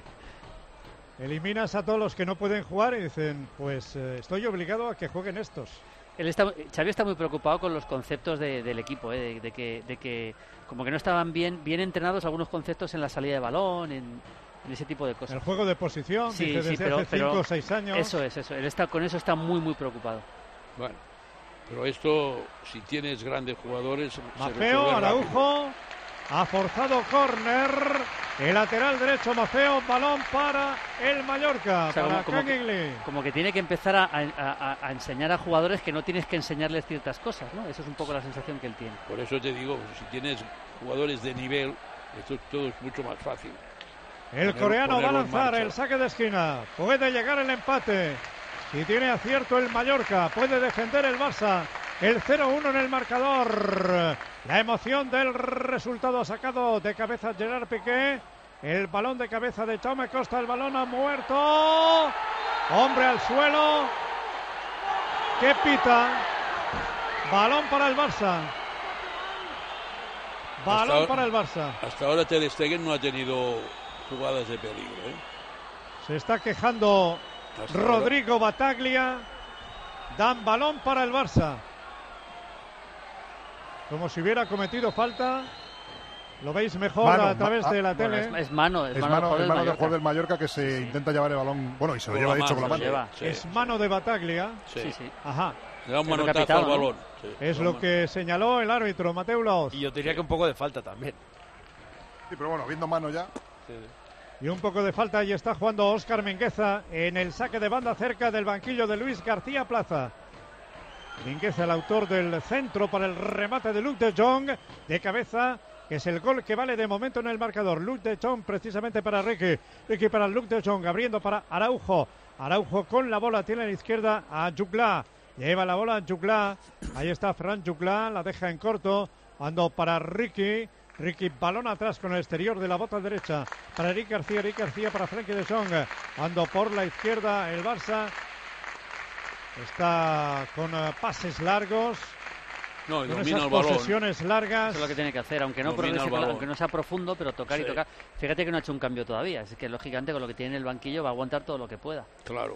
Eliminas a todos los que no pueden jugar y dicen, pues eh, estoy obligado a que jueguen estos. Él está, Xavi está muy preocupado con los conceptos de- del equipo, ¿eh? de, de que, de que como que no estaban bien, bien entrenados algunos conceptos en la salida de balón, en, en ese tipo de El cosas. juego de posición, Sí, dice sí, desde pero- hace pero cinco o seis años. Eso es, eso. Él está con eso está muy, muy preocupado. Bueno, pero esto, si tienes grandes jugadores, se Maffeo, resuelve rápido. Araujo, ha forzado córner. El lateral derecho Mafeo, balón para el Mallorca, o sea, para como, como, Kang In que, Lee. como que tiene que empezar a, a, a enseñar a jugadores que no tienes que enseñarles ciertas cosas, ¿no? Eso es un poco la sensación que él tiene. Por eso te digo, si tienes jugadores de nivel, esto todo es mucho más fácil. El Poner, coreano va a lanzar el saque de esquina. Puede llegar el empate. Si tiene acierto el Mallorca, puede defender el Barça. El cero uno en el marcador. La emoción del resultado sacado de cabeza Gerard Piqué. El balón de cabeza de Jaume Costa. El balón ha muerto. Hombre al suelo. ¿Qué pita? Balón para el Barça. Balón ahora, para el Barça. Hasta ahora Ter Stegen no ha tenido jugadas de peligro, ¿eh? Se está quejando hasta Rodrigo ahora. Bataglia. Dan balón para el Barça. Como si hubiera cometido falta. Lo veis mejor mano, a través de la bueno, tele. Es, es mano, es, es mano, mano, del es mano del jugador del Mallorca que se sí. intenta llevar el balón. Bueno, y se lo lleva de hecho con la mano. Lleva, sí. Es mano de Bataglia. Sí, sí. sí. Ajá. Le da un manotazo al balón. ¿No? Sí, es lo que señaló el árbitro, Mateu Laoz. Y yo diría que un poco de falta también. Sí, pero bueno, viendo mano ya. Sí. Y un poco de falta y está jugando Óscar Mingueza en el saque de banda cerca del banquillo de Luis García Plaza. Mingueza, el autor del centro para el remate de Luc de Jong de cabeza, que es el gol que vale de momento en el marcador. Luc de Jong precisamente para Ricky. Ricky para Luc de Jong, abriendo para Araujo. Araujo con la bola, tiene a la izquierda a Jugla. Lleva la bola a Jugla. Ahí está Fran Jugla, la deja en corto. Ando para Ricky. Ricky, balón atrás con el exterior de la bota derecha para Eric García. Eric García para Frenkie de Jong. Ando por la izquierda el Barça. Está con uh, pases largos. No, y con domina esas el balón. Posesiones largas. Eso es lo que tiene que hacer, aunque no, progrese, aunque no sea profundo, pero tocar sí. y tocar. Fíjate que no ha hecho un cambio todavía. Es que lógicamente con lo que tiene en el banquillo va a aguantar todo lo que pueda. Claro.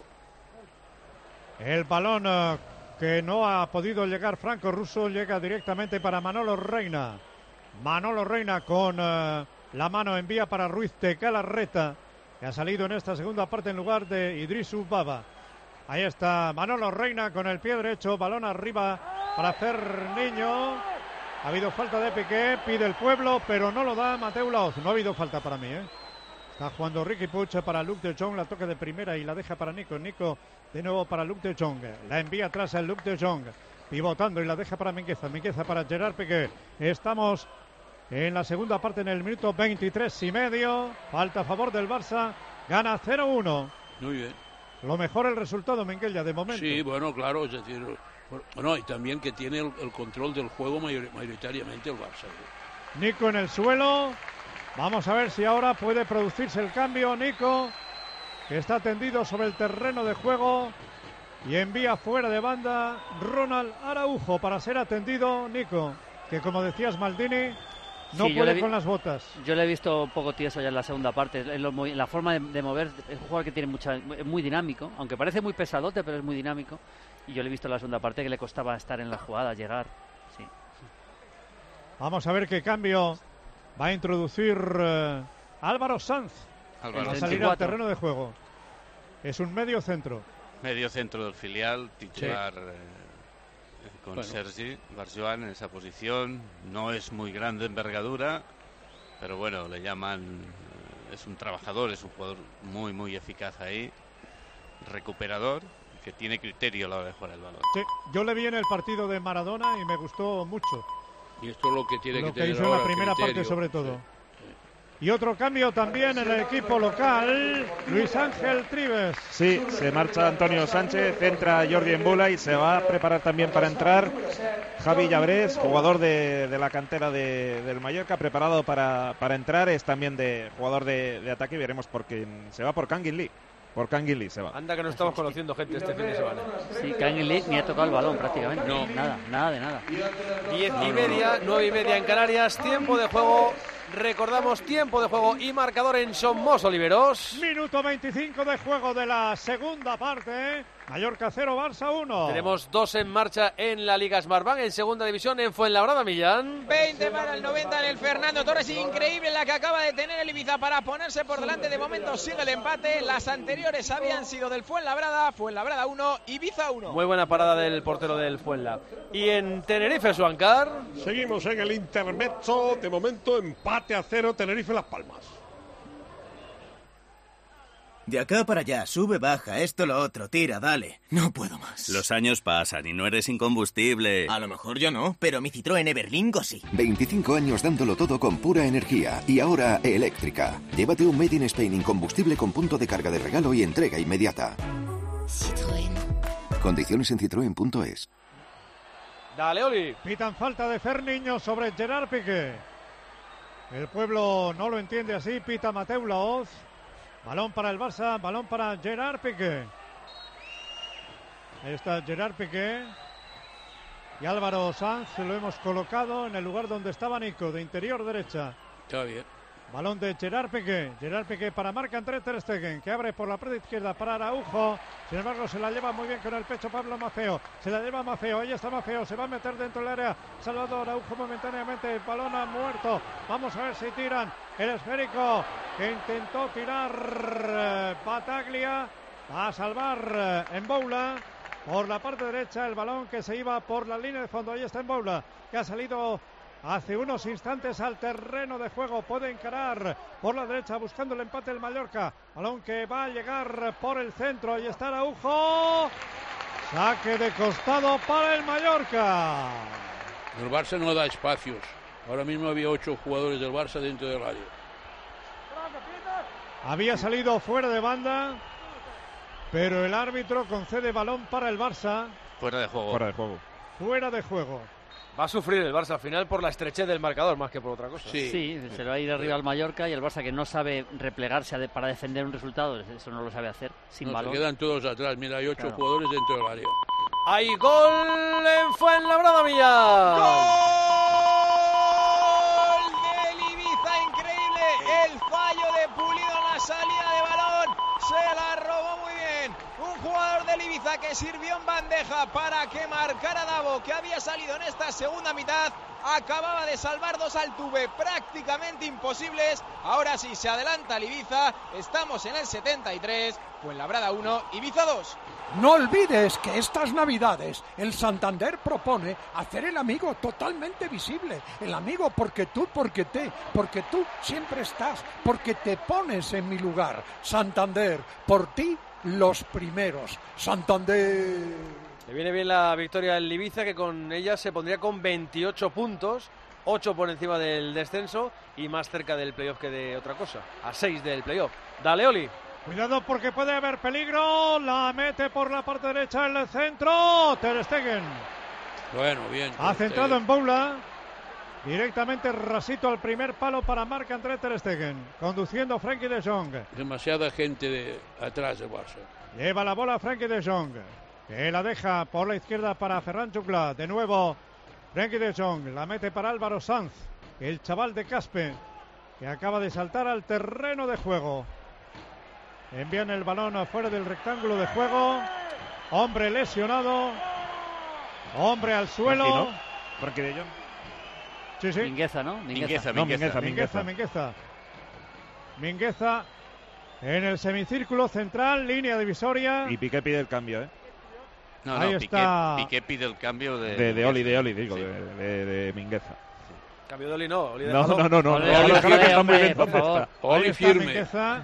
El balón uh, que no ha podido llegar Franco Russo llega directamente para Manolo Reina. Manolo Reina con uh, la mano envía para Ruiz de Galarreta, que ha salido en esta segunda parte en lugar de Idrisu Baba. Ahí está Manolo Reina con el pie derecho, balón arriba para Ferniño. Ha habido falta de Piqué, pide el pueblo, pero no lo da Mateu Laoz. No ha habido falta para mí, ¿eh? Está jugando Riqui Puig para Luc de Jong, la toca de primera y la deja para Nico. Nico de nuevo para Luc de Jong, la envía atrás a Luc de Jong, pivotando y la deja para Mingueza. Mingueza para Gerard Piqué. Estamos en la segunda parte en el minuto veintitrés y medio. Falta a favor del Barça, gana cero uno. Muy bien. Lo mejor el resultado, Minguella, de momento. Sí, bueno, claro, es decir, bueno, y también que tiene el, el control del juego mayor, mayoritariamente el Barça. Nico en el suelo. Vamos a ver si ahora puede producirse el cambio. Nico, que está tendido sobre el terreno de juego y envía fuera de banda Ronald Araujo para ser atendido. Nico, que como decías Maldini, no sí, puede vi, con las botas. Yo le he visto un poco tieso ya en la segunda parte. En, lo, en la forma de, de mover, es un jugador que tiene mucha, es muy dinámico, aunque parece muy pesadote, pero es muy dinámico. Y yo le he visto en la segunda parte que le costaba estar en la jugada, llegar. Sí. Vamos a ver qué cambio va a introducir uh, Álvaro Sanz. Álvaro. A salir al terreno de juego. Es un medio centro. Medio centro del filial, titular. Sí. Eh, con bueno. Sergi Barjuan en esa posición. No es muy grande envergadura, pero bueno, le llaman, es un trabajador, es un jugador muy muy eficaz ahí, recuperador, que tiene criterio a la hora de jugar el balón. Sí, yo le vi en el partido de Maradona y me gustó mucho. Y esto es lo que tiene lo que, que tener hizo ahora, en la primera criterio. parte sobre todo. Sí. Y otro cambio también en el equipo local, Luis Ángel Trives. Sí, se marcha Antonio Sánchez, entra Jordi Embula y se va a preparar también para entrar Javi Llabrés, jugador de, de la cantera de, del Mallorca, preparado para, para entrar, es también de jugador de, de ataque y veremos por quién se va, por Kang In Lee. Por Kang In Lee se va. Anda que no estamos conociendo gente este fin de semana. Sí, Kang In Lee ni ha tocado el balón prácticamente. No. Nada, nada de nada. Diez y media, nueve y media en Canarias, tiempo de juego. Recordamos tiempo de juego y marcador en Somos Oliveros. Minuto veinticinco de juego de la segunda parte. Mallorca cero, Barça uno. Tenemos dos en marcha en la Liga Smartbank, en segunda división en Fuenlabrada, Millán. veinte para el noventa en el Fernando Torres. Increíble la que acaba de tener el Ibiza para ponerse por delante. De momento sigue el empate. Las anteriores habían sido del Fuenlabrada. Fuenlabrada uno, Ibiza uno. Muy buena parada del portero del Fuenla. Y en Tenerife, Suancar. Seguimos en el intermezzo. De momento empate a cero, Tenerife Las Palmas. De acá para allá, sube, baja, esto, lo otro, tira, dale. No puedo más. Los años pasan y no eres incombustible. A lo mejor yo no, pero mi Citroën Everlingo sí. veinticinco años dándolo todo con pura energía y ahora eléctrica. Llévate un Made in Spain incombustible con punto de carga de regalo y entrega inmediata. Citroën. Condiciones en citroen punto es. Dale, Oli. Pitan falta de Ferniño sobre Gerard Piqué. El pueblo no lo entiende así, pita Mateu Laoz. Balón para el Barça, balón para Gerard Piqué. Ahí está Gerard Piqué. Y Álvaro Sanz lo hemos colocado en el lugar donde estaba Nico, de interior derecha. Está bien. Balón de Gerard Piqué. Gerard Piqué para Marc-André ter Stegen, que abre por la parte izquierda para Araujo. Sin embargo, se la lleva muy bien con el pecho Pablo Maffeo. Se la lleva Maffeo. Ahí está Maffeo. Se va a meter dentro del área. Salvador Araujo momentáneamente. El balón ha muerto. Vamos a ver si tiran el esférico que intentó tirar eh, Bataglia. Va a salvar eh, Emboula. Por la parte derecha, el balón que se iba por la línea de fondo. Ahí está Emboula, que ha salido hace unos instantes al terreno de juego. Puede encarar por la derecha buscando el empate del Mallorca. Balón que va a llegar por el centro. Ahí está Araujo. Saque de costado para el Mallorca. El Barça no da espacios. Ahora mismo había ocho jugadores del Barça dentro del área. Había salido fuera de banda, pero el árbitro concede balón para el Barça. Fuera de juego. Fuera de juego. Fuera de juego. Va a sufrir el Barça al final por la estrechez del marcador más que por otra cosa. Sí, sí, se lo va a ir arriba al Mallorca y el Barça que no sabe replegarse de, para defender un resultado, eso no lo sabe hacer sin no, balón. Se quedan todos atrás, mira, hay ocho claro. jugadores dentro del área. ¡Hay gol en Fuenlabrada, Millán! ¡Gol del Ibiza! Increíble el fallo de Pulido en la salida de balón. Se la robó muy bien. Un jugador del Ibiza que sirvió en bandeja para que marcara Davo, que había salido en esta segunda mitad. Acababa de salvar dos Altuve prácticamente imposibles. Ahora sí se adelanta el Ibiza. Estamos en el setenta y tres. Fuenlabrada uno, Ibiza dos. No olvides que estas Navidades el Santander propone hacer el amigo totalmente visible. El amigo porque tú, porque te, porque tú siempre estás, porque te pones en mi lugar. Santander, por ti los primeros. Santander. Le viene bien la victoria del Ibiza, que con ella se pondría con veintiocho puntos, ocho por encima del descenso y más cerca del playoff que de otra cosa, a seis del playoff. Dale, Oli. Cuidado porque puede haber peligro. La mete por la parte derecha el centro. Ter Stegen. Bueno, bien. Ha centrado en Boula. Directamente rasito al primer palo para Marc-André ter Stegen. Conduciendo Frenkie de Jong. Demasiada gente de atrás de Barça. Lleva la bola Frenkie de Jong, que la deja por la izquierda para Ferran Jucla. De nuevo Frenkie de Jong. La mete para Álvaro Sanz, el chaval de Caspe, que acaba de saltar al terreno de juego. Envían el balón afuera del rectángulo de juego. Hombre lesionado. Hombre al suelo. Frenkie de Jong. Sí, sí. Mingueza, ¿no? Mingueza, Mingueza, Mingueza. Mingueza, Mingueza. Mingueza. Mingueza en el semicírculo central, línea divisoria. Y Piqué pide el cambio, ¿eh? No, Ahí no, está. Piqué, Piqué pide el cambio de... De, de Oli, de Oli, digo, Sí. de, de, de Mingueza. Cambio de Oli no, Oli No, déjalo. no, no, no. Ole, no, ole, déjalo ole, que está muy hombre, bien por donde favor. está. Ahí Oli está firme. Mingueza.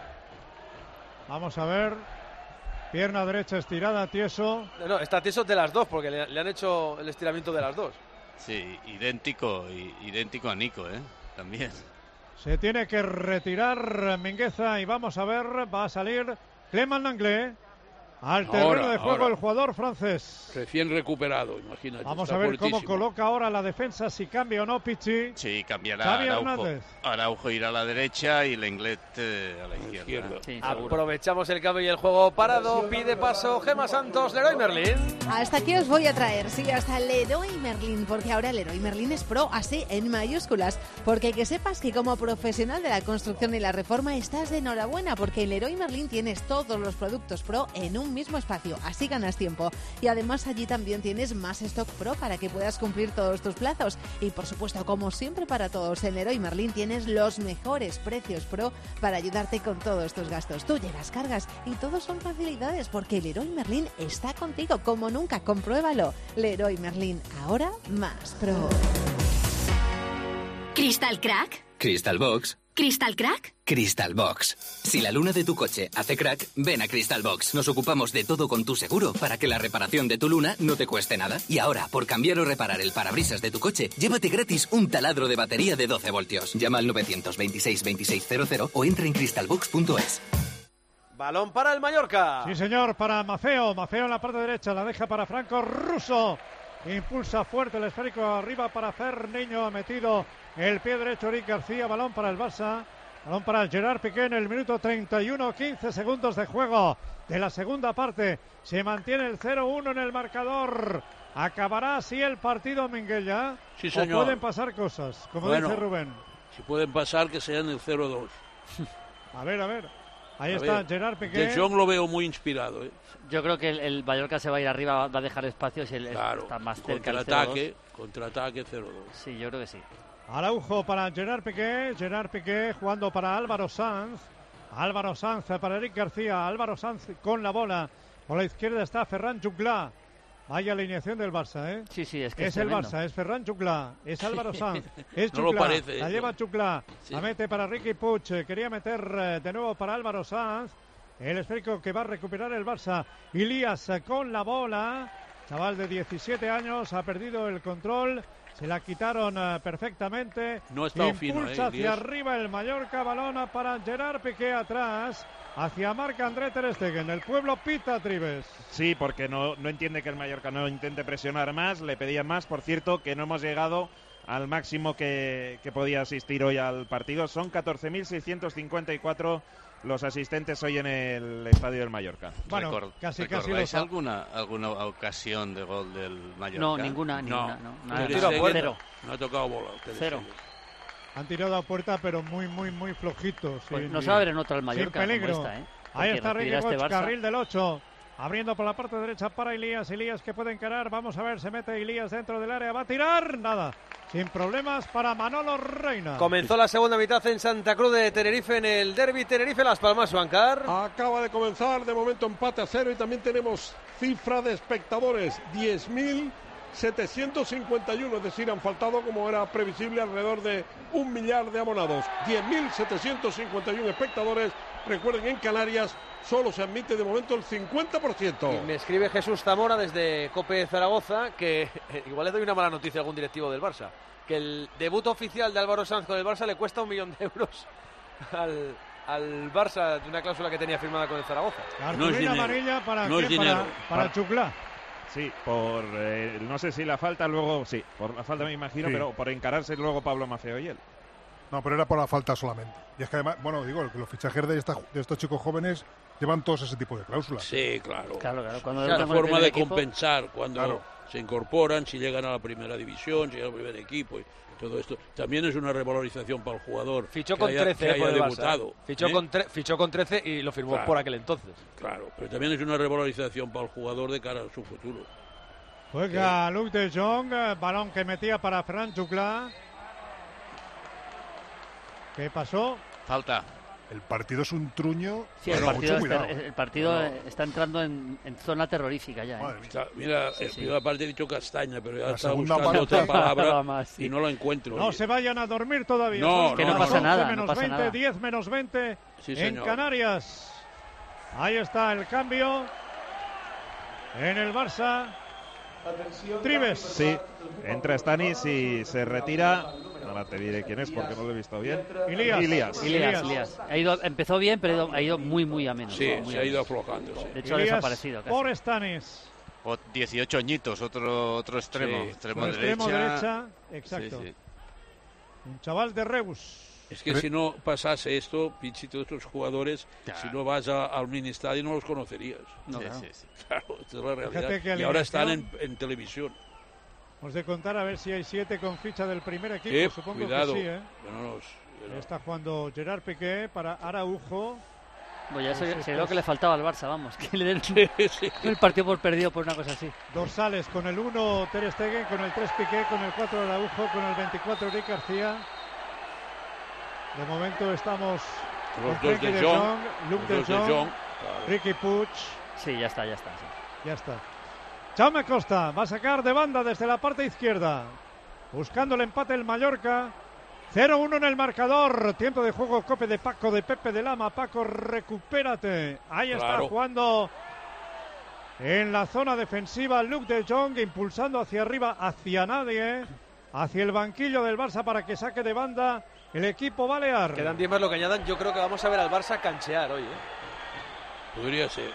Vamos a ver. Pierna derecha estirada, tieso. No, no, está tieso de las dos, porque le, le han hecho el estiramiento de las dos. Sí, idéntico, i- idéntico a Nico, ¿eh? También. Se tiene que retirar Mingueza y vamos a ver, va a salir Clément Langlais al terreno Ahora, de juego ahora. el jugador francés. Recién recuperado, imagínate. Vamos está a ver cómo fuertísimo. coloca ahora la defensa, si cambia o no Pichi. Sí, cambiará Xavi Araujo. Hernández. Araujo irá a la derecha y Lenglet eh, a la izquierda. izquierda. Sí, seguro. Aprovechamos el cambio y el juego parado. Pide paso Gemma Santos, Leroy Merlin. Hasta aquí os voy a traer, sí, hasta Leroy Merlin, porque ahora Leroy Merlin es pro, así en mayúsculas, porque que sepas que como profesional de la construcción y la reforma estás de enhorabuena, porque en Leroy Merlin tienes todos los productos pro en un mismo espacio, así ganas tiempo. Y además allí también tienes más stock pro para que puedas cumplir todos tus plazos. Y por supuesto, como siempre para todos, en Leroy Merlin tienes los mejores precios pro para ayudarte con todos tus gastos. Tú llegas, cargas y todo son facilidades, porque Leroy Merlin está contigo como nunca. Compruébalo. Leroy Merlin, ahora más pro. ¿Crystal Crack? Crystal Box. ¿Crystal Crack? Crystal Box. Si la luna de tu coche hace crack, ven a Crystal Box. Nos ocupamos de todo con tu seguro para que la reparación de tu luna no te cueste nada. Y ahora, por cambiar o reparar el parabrisas de tu coche, llévate gratis un taladro de batería de doce voltios. Llama al nueve dos seis, veintiséis cero cero o entra en crystal box punto es. Balón para el Mallorca. Sí, señor, para Mafeo. Mafeo en la parte derecha, la deja para Franco Russo. Impulsa fuerte el esférico arriba para Ferniño. Ha metido el pie derecho Eric García. Balón para el Barça. Balón para Gerard Piqué en el minuto treinta y uno. quince segundos de juego de la segunda parte. Se mantiene el cero uno en el marcador. ¿Acabará así el partido, Minguella? Sí, señor. ¿O pueden pasar cosas, como bueno, dice Rubén? Si pueden pasar, que sean el cero dos. A ver, a ver. Ahí a está ver. Gerard Piqué. De Jong lo veo muy inspirado. ¿eh? Yo creo que el, el Mallorca se va a ir arriba, va a dejar espacios y el, claro, está más cerca del contraataque, contraataque cero dos. Sí, yo creo que sí. Araujo para Gerard Piqué. Gerard Piqué jugando para Álvaro Sanz. Álvaro Sanz para Eric García. Álvaro Sanz con la bola. Por la izquierda está Ferran Juclà. Vaya alineación del Barça, ¿eh? Sí, sí, es que es es el tremendo. Barça, es Ferran Juclà, es Álvaro Sanz, es no Juclà, lo parece, la ¿eh? lleva Juclà, Sí. la mete para Riqui Puig, quería meter eh, de nuevo para Álvaro Sanz, el esférico que va a recuperar el Barça. Ilías eh, con la bola, chaval de diecisiete años, ha perdido el control, se la quitaron uh, perfectamente. No ha estado fino, Impulsa eh, hacia Ilías. arriba el Mallorca, balona para Gerard Piqué atrás, hacia Marc-André ter Stegen. El pueblo pita, Tribes. Sí, porque no, no entiende que el Mallorca no intente presionar más, le pedían más. Por cierto, que no hemos llegado al máximo que, que podía asistir hoy al partido. Son catorce mil seiscientos cincuenta y cuatro los asistentes hoy en el estadio del Mallorca. Bueno, Record, casi, casi ¿Recordáis lo- alguna, alguna ocasión de gol del Mallorca? No, ninguna, ninguna. No, nada. Ter Tiro a Stegen puerta. Cero. No ha tocado bola. Ter Cero. Stegen. Han tirado a puerta, pero muy, muy, muy flojitos. Pues sin- no se va a ver en otra el Mallorca sin peligro. como esta, ¿eh? Ahí Porque está Riqui recibirá este Puig, Barça. carril del ocho. Abriendo por la parte derecha para Ilías. Ilías que puede encarar. Vamos a ver, se mete Ilías dentro del área. Va a tirar. Nada. Sin problemas para Manolo Reina. Comenzó la segunda mitad en Santa Cruz de Tenerife en el derbi Tenerife-Las Palmas, Juancar. Acaba de comenzar, de momento empate a cero y también tenemos cifra de espectadores, diez mil setecientos cincuenta y uno, es decir, han faltado, como era previsible, alrededor de un millar de abonados. diez mil setecientos cincuenta y uno espectadores. Recuerden, en Canarias solo se admite de momento el cincuenta por ciento. Y me escribe Jesús Zamora desde Cope Zaragoza que eh, igual le doy una mala noticia a algún directivo del Barça, que el debut oficial de Álvaro Sanz con el Barça le cuesta un millón de euros al, al Barça, de una cláusula que tenía firmada con el Zaragoza. Cartulina amarilla para, No es ¿qué? dinero. para, para Chuclá. Sí, por eh, no sé si la falta luego, sí, por la falta me imagino, Sí. pero por encararse luego Pablo Maceo y él. No, pero era por la falta solamente. Y es que además, bueno, digo, que los fichajes de, esta- de estos chicos jóvenes llevan todos ese tipo de cláusulas. Sí, claro. Claro, claro. Cuando Es debutan una con el forma primer de equipo- compensar cuando Claro. se incorporan, si llegan a la primera división, si llegan al primer equipo y todo esto. También es una revalorización para el jugador. Fichó que con haya- trece que eh, por haya el Barça, debutado. ¿eh? Fichó, ¿eh? con tre- fichó con trece y lo firmó Claro. por aquel entonces. Claro, pero también es una revalorización para el jugador de cara a su futuro. Juega Luc de Jong, eh, balón que metía para Ferran Chuclá. ¿Qué pasó? Falta. El partido es un truño. Sí, el Bueno, partido, mucho está, cuidado. el partido está entrando en, en zona terrorífica ya. ¿eh? Madre mía. Está- mira, Sí, en sí. primera parte he dicho castaña, pero ya La estaba segunda buscando parte- otra palabra Nada más, sí. y no la encuentro. No Oye. se vayan a dormir todavía. No, Son que no las pasa once nada, no menos pasa veinte, nada. diez menos veinte Sí, en señor. Canarias. Ahí está el cambio en el Barça. Tribes. Sí, entra Stanis y se retira. Ahora te diré quién es porque no lo he visto bien. Ilías. Ilías. Ilías, Ilías. Ha ido, empezó bien, pero ha ido, ha ido muy, muy a menos. Sí, muy se a ha ido menos. aflojando. sí. De hecho, ha Ilías desaparecido casi. por Stanis. O dieciocho añitos, otro otro extremo. Sí. Extremo, Por extremo derecha. derecha. Exacto. Sí, sí. Un chaval de Reus. Es que si no pasase esto, Pichi, todos estos jugadores, Claro. si no vas a- al mini estadio no los conocerías. No, Sí, claro. sí, sí. Claro, esta es la realidad. Fíjate qué Y ahora están en, alineación. en televisión. Hemos de contar a ver si hay siete con ficha del primer equipo. Eh, Supongo cuidado. que sí, ¿eh? que no nos- que no- Está jugando Gerard Piqué para Araujo. Bueno, ya Pues se, sí, se ve pues- lo que le faltaba al Barça, vamos. Que le den Sí, sí. el partido por perdido por una cosa así. Dorsales con el uno Ter Stegen, con el tres Piqué, con el cuatro Araujo, con el veinticuatro Eric García. De momento estamos Los con dos Frenkie de de Jong, Jong, Luc los de dos de Jong, Jong, claro. Riqui Puig. Sí, ya está, ya está. sí. Ya está. Jaume Costa va a sacar de banda desde la parte izquierda. Buscando el empate el Mallorca. cero uno en el marcador. Tiempo de juego, Cope de Paco, de Pepe de Lama. Paco, recupérate. Ahí está Claro. jugando en la zona defensiva Luke de Jong, impulsando hacia arriba, hacia nadie, hacia el banquillo del Barça para que saque de banda el equipo balear. Quedan diez más lo que añadan. Yo creo que vamos a ver al Barça canchear hoy, ¿eh? Podría ser.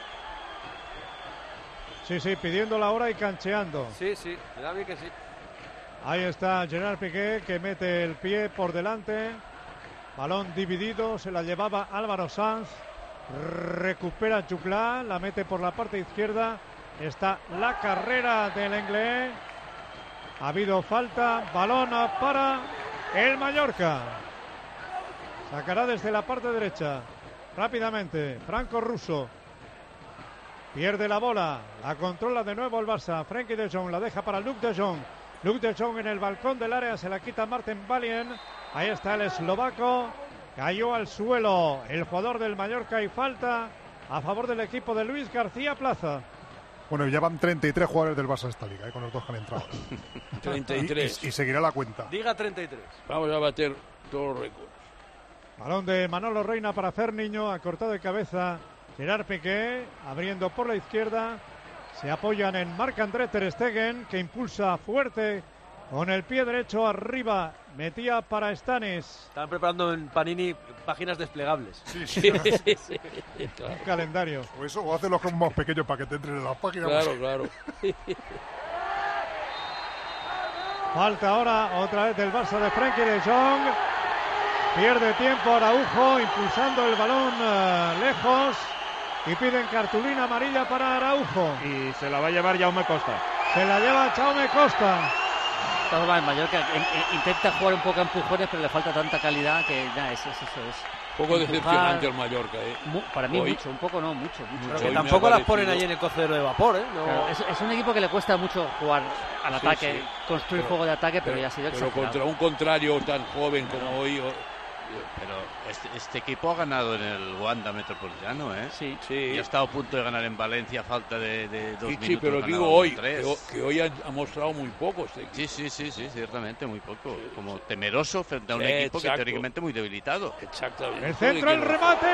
Sí, sí, pidiendo la hora y cancheando. Sí, sí, me da a mí que sí. Ahí está Gerard Piqué, que mete el pie por delante. Balón dividido, se la llevaba Álvaro Sanz. Recupera Juclá, la mete por la parte izquierda. Está la carrera del inglés. Ha habido falta, balón para el Mallorca. Sacará desde la parte derecha. Rápidamente, Franco Russo. Pierde la bola, la controla de nuevo el Barça. Frenkie de Jong la deja para Luke de Jong. Luke de Jong en el balcón del área, se la quita Martin Valien. Ahí está el eslovaco. Cayó al suelo el jugador del Mallorca y falta a favor del equipo de Luis García Plaza. Bueno, ya van treinta y tres jugadores del Barça en esta liga, ¿eh? Con los dos que han entrado. treinta y tres. Y, y, y seguirá la cuenta. Diga treinta y tres. Vamos a bater todos los récords. Balón de Manolo Reina para Ferniño, acortado de cabeza Gerard Piqué, abriendo por la izquierda. Se apoyan en Marc-André ter Stegen, que impulsa fuerte con el pie derecho arriba. Metía para Stanis. Estaban preparando en Panini páginas desplegables. Sí, sí. sí, sí. Un calendario. O eso, o hacen los más pequeños para que te entren en las páginas. Claro, claro. Falta ahora otra vez del Barça de Frenkie de Jong. Pierde tiempo Araujo, impulsando el balón uh, lejos. Y piden cartulina amarilla para Araujo. Y se la va a llevar Jaume Costa. Se la lleva Jaume Costa. Todo mal, Mallorca in, in, intenta jugar un poco a empujones, pero le falta tanta calidad que nada, es, es eso. Es un poco decepcionante el Mallorca, ¿eh? Mu, para mí Hoy, mucho, un poco no, mucho. mucho. Pero que tampoco las ponen allí en el cocedero de vapor, ¿eh? No. Claro, es, es un equipo que le cuesta mucho jugar al sí, ataque, sí. construir pero, juego de ataque, pero, pero ya ha sido Pero exagerado. contra un contrario tan joven como hoy... Pero este, este equipo ha ganado en el Wanda Metropolitano, ¿eh? Sí. sí. Y ha estado a punto de ganar en Valencia a falta de, de dos sí, minutos. Sí, pero digo hoy, que, que hoy ha, ha mostrado muy poco este equipo. Sí, sí, sí, sí, ciertamente muy poco. Como temeroso frente a un sí, equipo exacto. que teóricamente muy debilitado. Exactamente. El centro, el remate,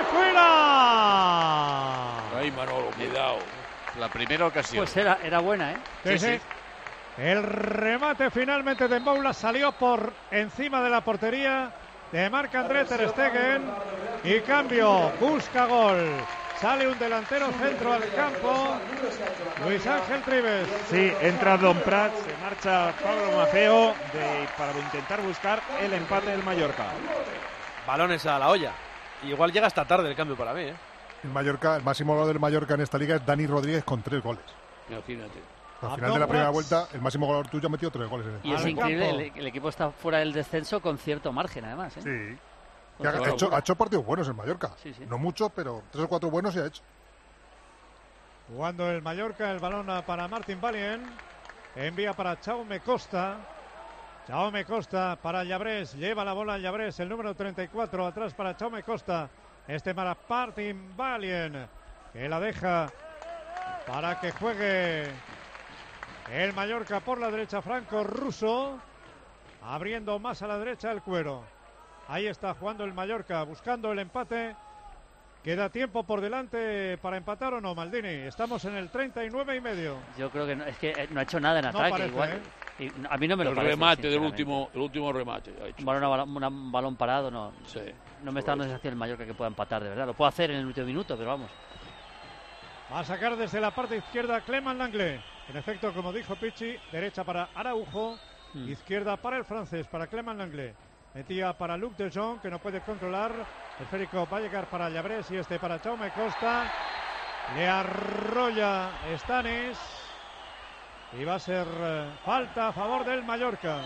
fuera. Ay, Manolo, cuidado. La primera ocasión. Pues era, era buena, ¿eh? Sí, sí. sí. El remate finalmente de Mboula salió por encima de la portería de Marc-André ter Stegen y cambio, busca gol. Sale un delantero centro al campo, Luis Ángel Trives. Sí, entra Don Prat, se marcha Pablo Maceo de, para intentar buscar el empate del Mallorca. Balones a la olla. Igual llega hasta tarde el cambio para mí, ¿eh? El Mallorca, el máximo goleador del Mallorca en esta liga es Dani Rodríguez con tres goles. Imagínate. Al final de la primera vuelta, el máximo goleador tuyo ha metido tres goles. En el y es al increíble, campo. el, el equipo está fuera del descenso con cierto margen, además, ¿eh? Sí. Que ha, ha, hecho, ha hecho partidos buenos en Mallorca. Sí, sí. No muchos, pero tres o cuatro buenos se ha hecho. Jugando el Mallorca, el balón para Martin Valien. Envía para Jaume Costa. Jaume Costa para Llabrés. Lleva la bola Llabrés, el número treinta y cuatro. Atrás para Jaume Costa. Este para Martin Valien, que la deja para que juegue el Mallorca por la derecha. Franco Russo. Abriendo más a la derecha el Cuero. Ahí está jugando el Mallorca, buscando el empate. ¿Queda tiempo por delante para empatar o no, Maldini? Estamos en el treinta y nueve y medio. Yo creo que no, es que no ha hecho nada en no ataque. parece, igual. ¿eh? Y a mí no me lo el parece. El remate del último, el último remate. Ha hecho. Un, balón, un balón parado, no. Sí, no me está dando sensación el Mallorca que pueda empatar, de verdad. Lo puedo hacer en el último minuto, pero vamos. Va a sacar desde la parte izquierda Clément Langlais. En efecto, como dijo Pichi, derecha para Araujo, mm. izquierda para el francés, para Clément Langlais. Metía para Luke de Jong, que no puede controlar. El esférico va a llegar para Llabrés y este para Jaume Costa. Le arrolla Stanis. Y va a ser uh, falta a favor del Mallorca.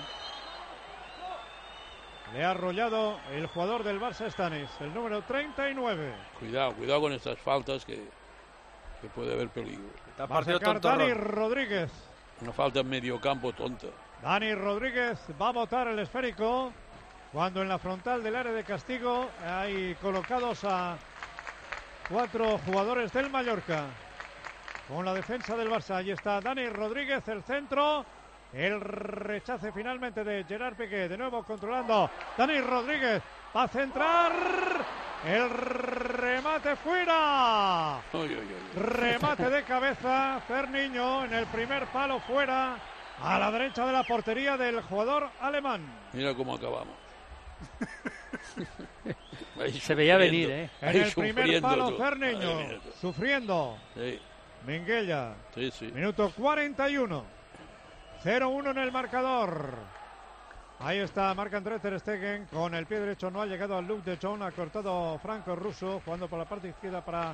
Le ha arrollado el jugador del Barça Stanis, el número treinta y nueve. Cuidado, cuidado con estas faltas que, que puede haber peligro. Va a sacar Dani Rodríguez. Una falta en medio campo tonta. Dani Rodríguez va a botar el esférico. Cuando en la frontal del área de castigo hay colocados a cuatro jugadores del Mallorca. Con la defensa del Barça, ahí está Dani Rodríguez, el centro. El rechace finalmente de Gerard Piqué. De nuevo controlando Dani Rodríguez. Va a centrar. El remate fuera. Oy, oy, oy. Remate de cabeza. Ferniño en el primer palo fuera. A la derecha de la portería del jugador alemán. Mira cómo acabamos. Se veía venir, ¿eh? En el primer palo Ferniño. Sufriendo. Sí. Minguella. Sí, sí. Minuto cuarenta y uno. cero uno en el marcador. Ahí está Marc-André ter Stegen con el pie derecho, no ha llegado al look de John, ha cortado Franco Russo, jugando por la parte izquierda para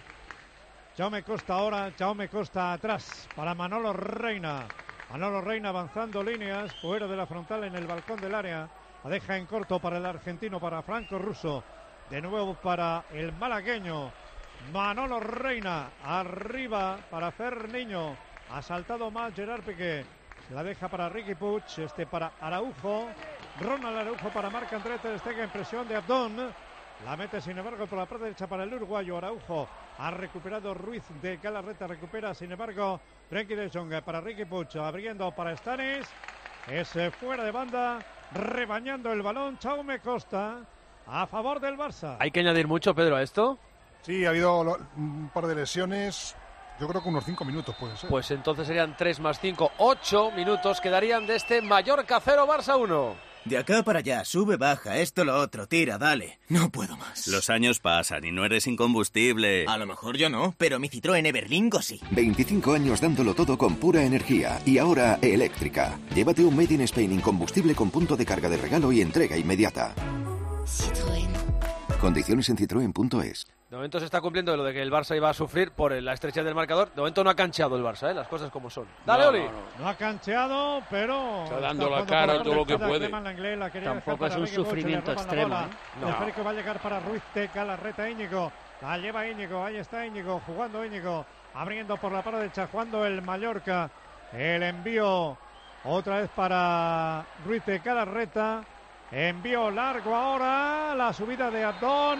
Jaume Costa ahora, Jaume Costa atrás para Manolo Reina. Manolo Reina avanzando líneas, fuera de la frontal en el balcón del área, la deja en corto para el argentino, para Franco Russo, de nuevo para el malagueño, Manolo Reina, arriba para Ferniño, ha saltado más Gerard Piqué. La deja para Riqui Puig, este para Araujo. Ronald Araujo para Marc-André ter Stegen, presión de Abdón. La mete sin embargo por la parte derecha para el uruguayo Araujo. Ha recuperado Ruiz de Galarreta, recupera sin embargo Frenkie de Jong para Riqui Puig, abriendo para Stanis. Es fuera de banda, rebañando el balón Jaume Costa a favor del Barça. ¿Hay que añadir mucho, Pedro, a esto? Sí, ha habido un par de lesiones. Yo creo que unos cinco minutos puede ser. Pues entonces serían tres más cinco, ocho minutos quedarían de este Mallorca cero, Barça uno. De acá para allá, sube, baja, esto, lo otro, tira, dale. No puedo más. Los años pasan y no eres incombustible. A lo mejor yo no, pero mi Citroën Everlingo sí. veinticinco años dándolo todo con pura energía y ahora eléctrica. Llévate un Made in Spain incombustible con punto de carga de regalo y entrega inmediata. Citroën. Condiciones en citroen punto es. De momento se está cumpliendo lo de que el Barça iba a sufrir por la estrechez del marcador. De momento no ha cancheado el Barça, ¿eh? Las cosas como son. Dale, no, Oli. No, no. No ha cancheado, pero está dando la cara todo lo que puede. Tampoco es un sufrimiento extremo. ¿eh? No. El esférico va a llegar para Ruiz de Galarreta. Íñigo. La lleva Íñigo. Ahí está Íñigo. Jugando Íñigo. Abriendo por la parte derecha. Jugando el Mallorca. El envío otra vez para Ruiz de Galarreta. Envío largo ahora. La subida de Abdón.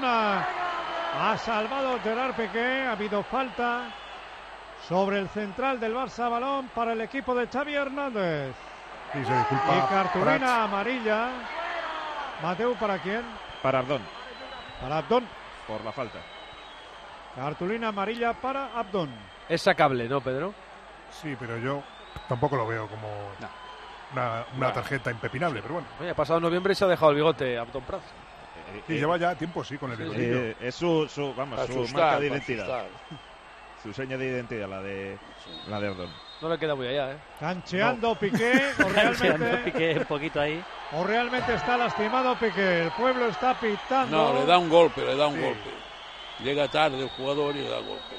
Ha salvado Gerard Piqué, ha habido falta sobre el central del Barça, balón para el equipo de Xavi Hernández. Sí, se disculpa. Y cartulina Prats. amarilla. Mateu, ¿para quién? Para Abdón. Para Abdón. Por la falta. Cartulina amarilla para Abdón. Es sacable, ¿no, Pedro? Sí, pero yo tampoco lo veo como no. una, una tarjeta impepinable, pero bueno. Oye, ha pasado noviembre y se ha dejado el bigote Abdón Prats. Sí, eh, lleva ya tiempo, sí, con el bigotillo. Eh, es su, su, vamos, asustar, su marca de identidad. Asustar. Su seña de identidad, la de la de Abdón. No le queda muy allá, ¿eh? Cancheando no. Piqué, o realmente, Piqué un poquito ahí. O realmente está lastimado Piqué. El pueblo está pitando. No, le da un golpe, le da un sí. golpe. Llega tarde el jugador y le da golpe.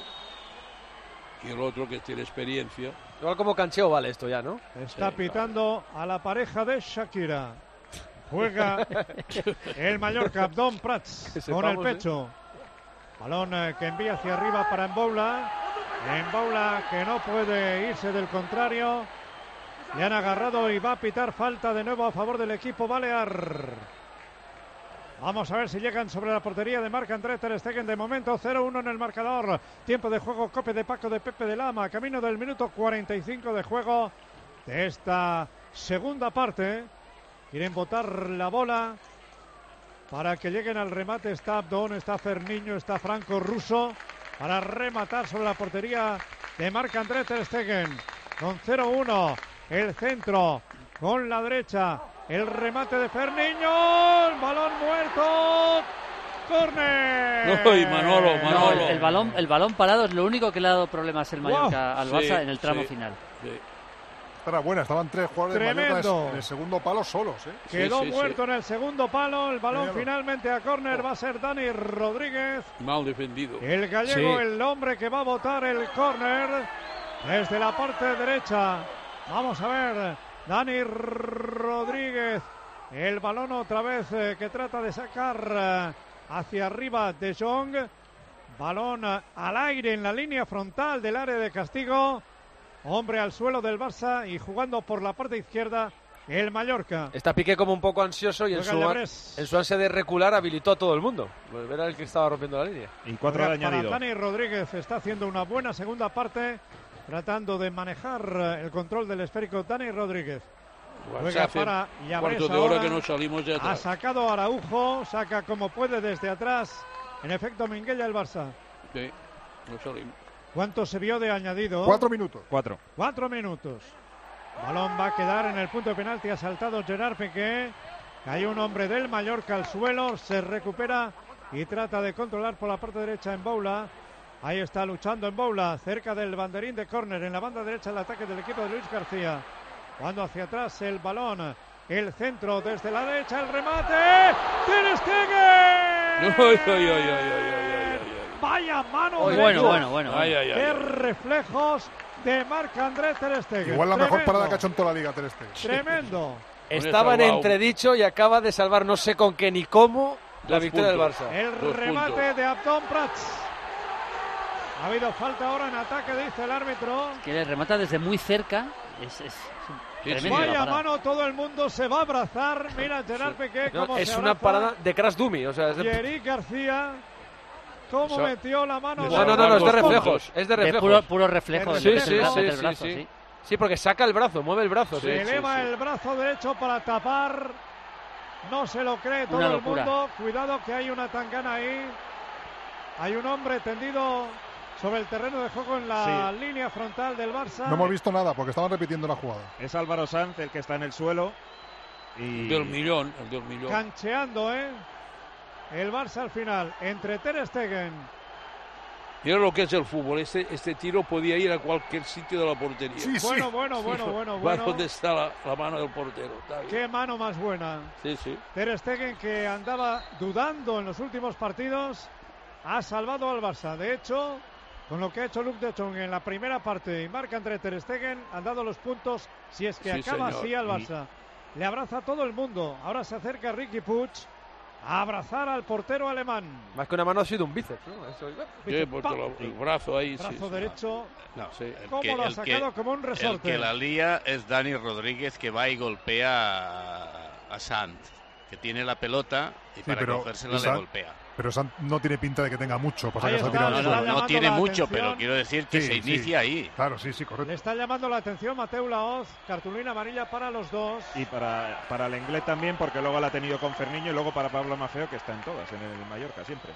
Y el otro que tiene experiencia. Igual como cancheo vale esto ya, ¿no? Está sí, pitando claro. A la pareja de Shakira. Juega el Mallorca, Abdón Prats con el pecho. ¿eh? Balón eh, que envía hacia arriba para Emboula. Emboula que no puede irse del contrario. Le han agarrado y va a pitar falta de nuevo a favor del equipo balear. Vamos a ver si llegan sobre la portería de Marc-André ter Stegen. De momento cero uno en el marcador. Tiempo de juego, Cope de Paco de Pepe de Lama. Camino del minuto cuarenta y cinco de juego de esta segunda parte. Quieren botar la bola para que lleguen al remate. Está Abdón, está Ferniño, está Franco Russo para rematar sobre la portería de Marc-André ter Stegen. Con cero uno, el centro con la derecha, el remate de Ferniño, el balón muerto, córner. Uy, Manolo, Manolo. No, el, el, balón, el balón parado es lo único que le ha dado problemas el Mallorca wow. al Barça sí, en el tramo sí, final. Sí. Era buena, estaban tres jugadores Tremendo. de Mallorca en el segundo palo solos, ¿eh? Quedó sí, sí, muerto sí. en el segundo palo. El balón Míralo. finalmente a córner va a ser Dani Rodríguez. Mal defendido. El gallego, Sí. el hombre que va a botar el córner desde la parte derecha. Vamos a ver, Dani Rodríguez. El balón otra vez eh, que trata de sacar eh, hacia arriba de Jong. Balón eh, al aire en la línea frontal del área de castigo. Hombre al suelo del Barça y jugando por la parte izquierda el Mallorca. Está Piqué como un poco ansioso y en su, en su ansia de recular habilitó a todo el mundo. Pues era el que estaba rompiendo la línea. Y cuatro de añadido. Dani Rodríguez está haciendo una buena segunda parte, tratando de manejar el control del esférico. Dani Rodríguez Juega hace para Llabrés cuarto de hora ahora. que no salimos de Ha atrás. sacado Araujo, saca como puede desde atrás. En efecto, Minguella el Barça. Sí, no salimos. ¿Cuánto se vio de añadido? Cuatro minutos. Cuatro. Cuatro minutos. Balón va a quedar en el punto de penalti. Ha saltado Gerard Piqué. Hay un hombre del Mallorca al suelo. Se recupera y trata de controlar por la parte derecha en Boula. Ahí está luchando en Boula, cerca del banderín de córner. En la banda derecha el ataque del equipo de Luis García. Cuando hacia atrás el balón. El centro desde la derecha. El remate. ¡Ter Stegen! Ay, ay, ay, ay, ay, ay, ay. Vaya mano. Oh, de bueno, Dios. bueno, bueno. Ay, ay, ay, Qué ay. reflejos de Marc-André Ter Stegen. Igual la mejor Tremendo. parada que ha hecho en toda la liga Ter Stegen. Tremendo. Estaba en salvado. entredicho y acaba de salvar no sé con qué ni cómo la Dos victoria puntos. del Barça. El Dos remate puntos. de Abdón Prats. Ha habido falta ahora en ataque, dice el árbitro. Que le remata desde muy cerca. Es, es, es Sí, tremendo la Vaya parada. mano, todo el mundo se va a abrazar. Mira Gerard Piqué No, cómo es se una abraza. parada de crash dummy. O sea, es de- Y Eric García cómo Eso- metió la mano. No, No, no, no, no, es de Dos reflejos. puntos. Es de De reflejos. puro, puro reflejo. Sí, de sí, meter- sí, meter el sí, brazo, sí. sí. Sí, porque saca el brazo, mueve el brazo. Se Sí. eleva sí, sí. el brazo derecho para tapar. No se lo cree todo Una el locura. mundo. Cuidado que hay una tangana ahí. Hay un hombre tendido sobre el terreno de juego en la línea frontal del Barça. No hemos visto nada porque estaban repitiendo la jugada. Es Álvaro Sanz el que está en el suelo. Y... Del millón, el del millón. Cancheando, ¿eh? El Barça al final, entre Ter Stegen. Mira lo que es el fútbol. Este, este tiro podía ir a cualquier sitio de la portería. Sí, Bueno, sí. bueno, bueno, bueno, Va bueno. donde está la, la mano del portero. Está bien. Qué mano más buena. Sí, sí. Ter Stegen, que andaba dudando en los últimos partidos, ha salvado al Barça. De hecho, con lo que ha hecho Luc de Jong en la primera parte y Marc-André Ter Stegen, han dado los puntos, si es que Sí, acaba señor. así al Y- Barça. Le abraza a todo el mundo. Ahora se acerca Riqui Puig a abrazar al portero alemán. Más que una mano ha sido un bíceps, ¿no? Eso- Sí, porque la- el brazo ahí. Brazo sí, sí. derecho. No, Sí. el ¿Cómo que- lo ha el que- sacado como un El resorte? que la lía es Dani Rodríguez, que va y golpea a, a Sant, que tiene la pelota y Sí, para pero cogérsela le San- golpea. Pero San no tiene pinta de que tenga mucho. Pasa Ahí que se ha está, tirado No, al le no, está suelo. no llamando tiene la mucho, atención. pero quiero decir que Sí, se sí. inicia ahí. Claro, sí, sí, Le correcto. está llamando la atención Mateu Laoz. Cartulina amarilla para los dos. Y para, para el inglés también, porque luego la ha tenido con Ferniño y luego para Pablo Maffeo, que está en todas, en el Mallorca siempre.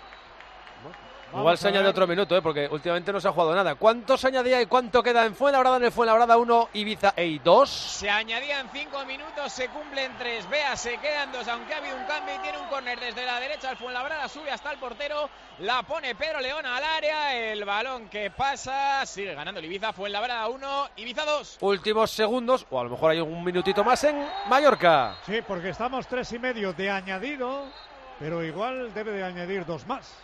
Igual Vamos se a añade ver. otro minuto, ¿eh? Porque últimamente no se ha jugado nada. ¿Cuánto se añadía y cuánto queda en Fuenlabrada? En el Fuenlabrada uno, Ibiza E I dos. Se añadían cinco minutos, se cumplen tres. Vea, se quedan dos, aunque ha habido un cambio y tiene un córner desde la derecha. El Fuenlabrada sube hasta el portero, la pone Pedro León al área. El balón que pasa, sigue ganando el Ibiza. Fuenlabrada uno, Ibiza dos. Últimos segundos, o a lo mejor hay un minutito más en Mallorca. Sí, porque estamos tres y medio de añadido, pero igual debe de añadir dos más.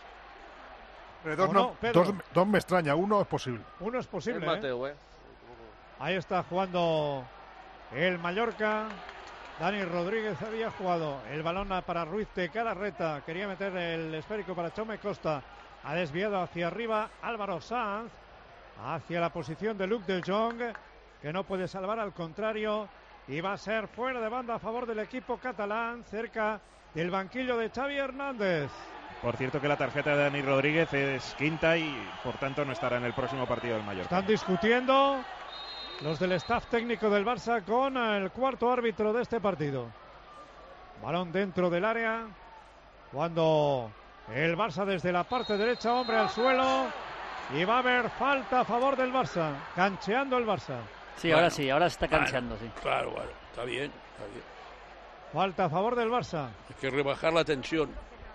Eh, dos, ¿O no, no, Pedro? dos, dos me extraña, uno es posible. Uno es posible. Es ¿eh? Mateo, ¿eh? Ahí está jugando el Mallorca. Dani Rodríguez había jugado el balón para Ruiz de Galarreta. Quería meter el esférico para Chaume Costa. Ha desviado hacia arriba Álvaro Sanz. Hacia la posición de Luc de Jong, que no puede salvar, al contrario. Y va a ser fuera de banda a favor del equipo catalán, cerca del banquillo de Xavi Hernández. Por cierto que la tarjeta de Dani Rodríguez es quinta y por tanto no estará en el próximo partido del Mallorca. Están discutiendo los del staff técnico del Barça con el cuarto árbitro de este partido. Balón dentro del área. Cuando el Barça desde la parte derecha, hombre al suelo. Y va a haber falta a favor del Barça. Cancheando el Barça. Sí, ahora sí, ahora se está cancheando, sí. Claro, claro. Está bien, está bien. Falta a favor del Barça. Hay que rebajar la tensión.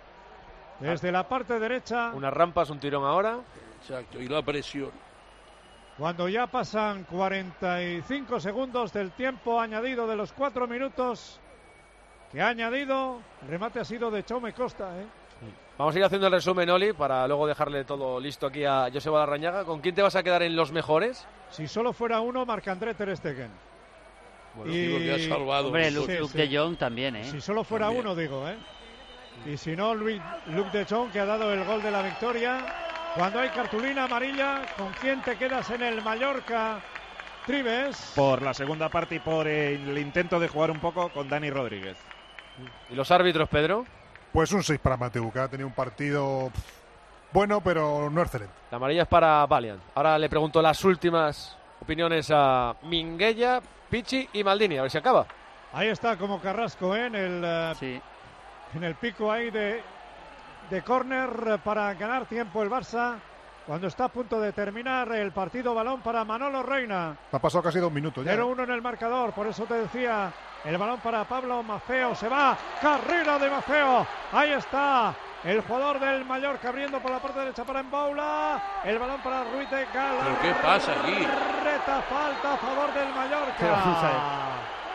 Desde la parte derecha. Unas rampas, un tirón ahora. Exacto, y la presión. Cuando ya pasan cuarenta y cinco segundos del tiempo añadido de los cuatro minutos que ha añadido, el remate ha sido de Chaume Costa, ¿eh? Vamos a ir haciendo el resumen, Oli, para luego dejarle todo listo aquí a Joseba Larrañaga. ¿Con quién te vas a quedar en los mejores? Si solo fuera uno, Marc-André Ter Stegen. Bueno, digo que ha salvado. Hombre, Luke, Sí, Luke sí. de Jong también, ¿eh? Si solo fuera También. uno, digo, ¿eh? Y si no, Luis, Luc de Jong, que ha dado el gol de la victoria. Cuando hay cartulina amarilla, ¿con quién te quedas en el Mallorca, Tribes? Por la segunda parte y por el intento de jugar un poco con Dani Rodríguez. ¿Y los árbitros, Pedro? Pues un seis para Mateu, que ha tenido un partido pff, bueno, pero no excelente. La amarilla es para Valiant. Ahora le pregunto las últimas Opiniones a Minguella, Pichi y Maldini, a ver si acaba. Ahí está como Carrasco, ¿eh? en el uh, sí. en el pico ahí de, de córner para ganar tiempo el Barça. Cuando está a punto de terminar el partido, balón para Manolo Reina. Ha pasado casi dos minutos ya. cero uno en el marcador, por eso te decía, el balón para Pablo Maffeo, se va, carrera de Maffeo, ahí está, el jugador del Mallorca abriendo por la parte derecha para Emboula, el balón para Ruiz de Gala. ¿Pero qué pasa aquí? Reta, falta a favor del Mallorca.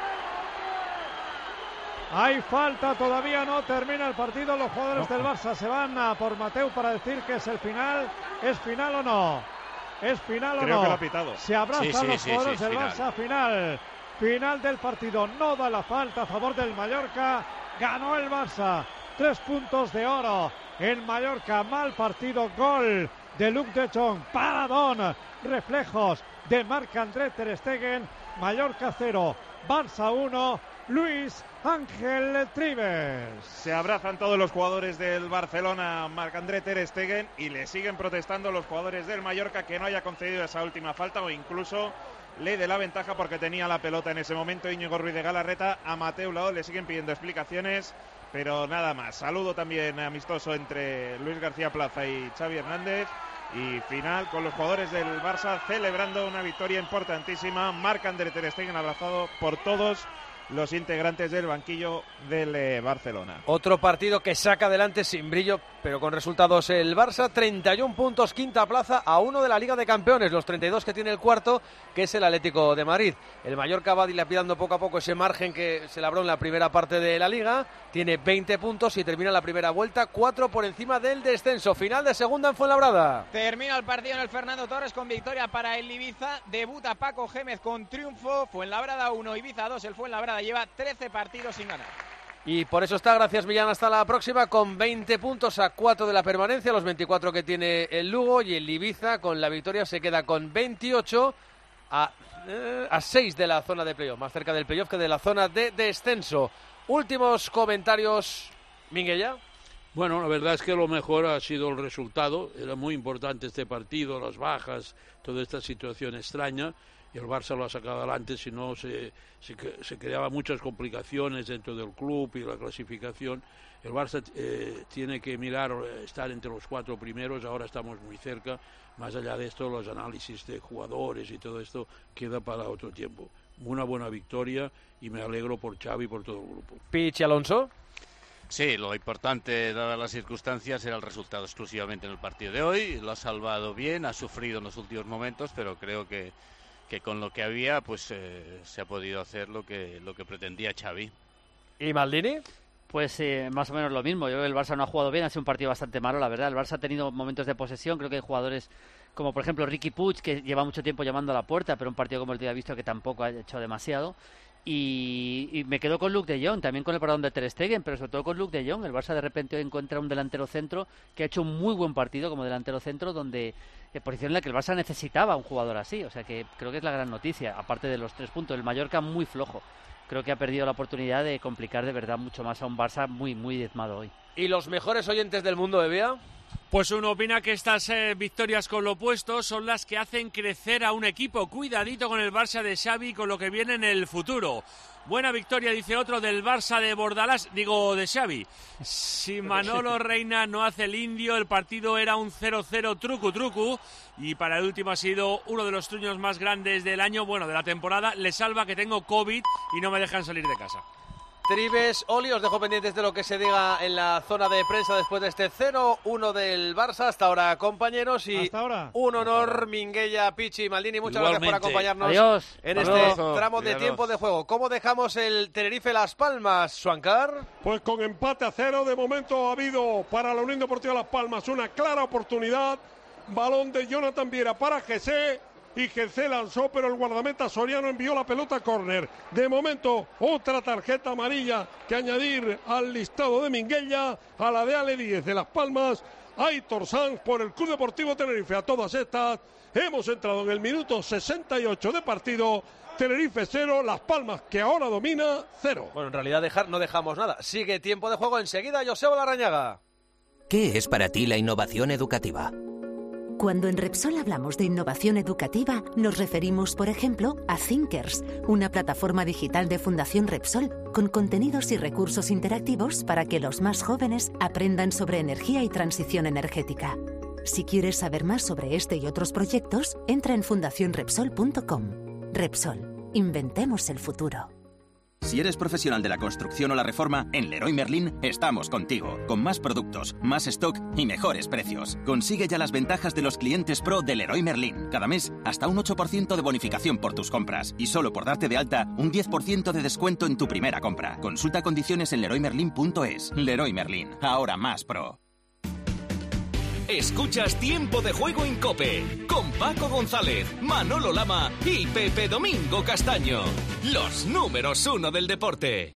Hay falta, todavía no termina el partido. Los jugadores del Barça se van a por Mateu para decir que es el final. ¿Es final o no? ¿Es final o Creo no? que lo ha pitado. Se abrazan sí, sí, los sí, jugadores sí, del final. Barça. Final. Final del partido. No da la falta a favor del Mallorca. Ganó el Barça. Tres puntos de oro en Mallorca. Mal partido. Gol de Luc de Jong. Paradón. Reflejos de Marc-André ter Stegen. Mallorca cero. Barça uno. Luis Ángel Trives. Se abrazan todos los jugadores del Barcelona, Marc-André ter Stegen, y le siguen protestando los jugadores del Mallorca que no haya concedido esa última falta, o incluso ley de la ventaja porque tenía la pelota en ese momento Íñigo Ruiz de Galarreta. A Mateu Laoz le siguen pidiendo explicaciones, pero nada más. Saludo también amistoso entre Luis García Plaza y Xavi Hernández. Y final con los jugadores del Barça celebrando una victoria importantísima. Marc-André ter Stegen abrazado por todos los integrantes del banquillo del eh, Barcelona. Otro partido que saca adelante sin brillo, pero con resultados el Barça, treinta y un puntos, quinta plaza, a uno de la Liga de Campeones, los treinta y dos que tiene el cuarto, que es el Atlético de Madrid. El Mallorca va dilapidando poco a poco ese margen que se labró en la primera parte de la Liga, tiene veinte puntos y termina la primera vuelta, cuatro por encima del descenso. Final de segunda en Fuenlabrada. Termina el partido en el Fernando Torres con victoria para el Ibiza, debuta Paco Gémez con triunfo, Fuenlabrada uno, Ibiza dos, el Fuenlabrada lleva trece partidos sin ganar. Y por eso está, gracias Millán, hasta la próxima, con veinte puntos a cuatro de la permanencia, los veinticuatro que tiene el Lugo, y el Ibiza con la victoria se queda con veintiocho a, eh, a seis de la zona de playoff, más cerca del playoff que de la zona de descenso. Últimos comentarios, Minguella. Bueno, la verdad es que lo mejor ha sido el resultado, era muy importante este partido, las bajas, toda esta situación extraña. Y el Barça lo ha sacado adelante, si no se, se, se creaban muchas complicaciones dentro del club y la clasificación. El Barça eh, tiene que mirar, estar entre los cuatro primeros, ahora estamos muy cerca. Más allá de esto, los análisis de jugadores y todo esto queda para otro tiempo. Una buena victoria y me alegro por Xavi y por todo el grupo. Pichi Alonso. Sí, lo importante, dadas las circunstancias, era el resultado exclusivamente en el partido de hoy. Lo ha salvado bien, ha sufrido en los últimos momentos, pero creo que que con lo que había pues eh, se ha podido hacer lo que lo que pretendía Xavi. ¿Y Maldini? Pues eh, más o menos lo mismo. Yo creo que el Barça no ha jugado bien, ha sido un partido bastante malo, la verdad. El Barça ha tenido momentos de posesión, creo que hay jugadores como por ejemplo Riqui Puig, que lleva mucho tiempo llamando a la puerta, pero un partido como el que ha visto que tampoco ha hecho demasiado. Y, y me quedo con Luc de Jong, también con el paradón de ter Stegen, pero sobre todo con Luc de Jong. El Barça de repente encuentra un delantero centro que ha hecho un muy buen partido como delantero centro, donde eh, posición en la que el Barça necesitaba un jugador así. O sea que creo que es la gran noticia, aparte de los tres puntos. El Mallorca muy flojo, creo que ha perdido la oportunidad de complicar de verdad mucho más a un Barça muy, muy diezmado hoy. ¿Y los mejores oyentes del mundo, Bebia? Pues uno opina que estas eh, victorias con lo opuesto son las que hacen crecer a un equipo. Cuidadito con el Barça de Xavi, con lo que viene en el futuro. Buena victoria, dice otro, del Barça de Bordalás, digo, de Xavi. Si Manolo Reina no hace el indio, el partido era un cero cero trucu trucu. Y para el último ha sido uno de los truños más grandes del año, bueno, de la temporada. Le salva que tengo COVID y no me dejan salir de casa. Trives, Oli, os dejo pendientes de lo que se diga en la zona de prensa después de este cero uno del Barça. Hasta ahora, compañeros, y Hasta ahora. un honor, Minguella, Pichi, Maldini, muchas Igualmente. gracias por acompañarnos. Adiós. En Adiós. este tramo de tiempo de juego. ¿Cómo dejamos el Tenerife Las Palmas, Suancar? Pues con empate a cero, de momento ha habido para la Unión Deportiva Las Palmas una clara oportunidad. Balón de Jonathan Viera para G C. Y G C lanzó, pero el guardameta Soriano envió la pelota a córner. De momento, otra tarjeta amarilla que añadir al listado de Minguella, a la de Ale Díez de Las Palmas, Aitor Sanz por el Club Deportivo Tenerife. A todas estas, hemos entrado en el minuto sesenta y ocho de partido. Tenerife cero, Las Palmas, que ahora domina, cero. Bueno, en realidad dejar no dejamos nada. Sigue tiempo de juego enseguida, Joseba Larrañaga. ¿Qué es para ti la innovación educativa? Cuando en Repsol hablamos de innovación educativa, nos referimos, por ejemplo, a Thinkers, una plataforma digital de Fundación Repsol con contenidos y recursos interactivos para que los más jóvenes aprendan sobre energía y transición energética. Si quieres saber más sobre este y otros proyectos, entra en fundación repsol punto com. Repsol, inventemos el futuro. Si eres profesional de la construcción o la reforma, en Leroy Merlin estamos contigo, con más productos, más stock y mejores precios. Consigue ya las ventajas de los clientes pro de Leroy Merlin. Cada mes, hasta un ocho por ciento de bonificación por tus compras. Y solo por darte de alta, un diez por ciento de descuento en tu primera compra. Consulta condiciones en leroy merlin punto es. Leroy Merlin, ahora más pro. Escuchas Tiempo de Juego en COPE, con Paco González, Manolo Lama y Pepe Domingo Castaño. Los números uno del deporte.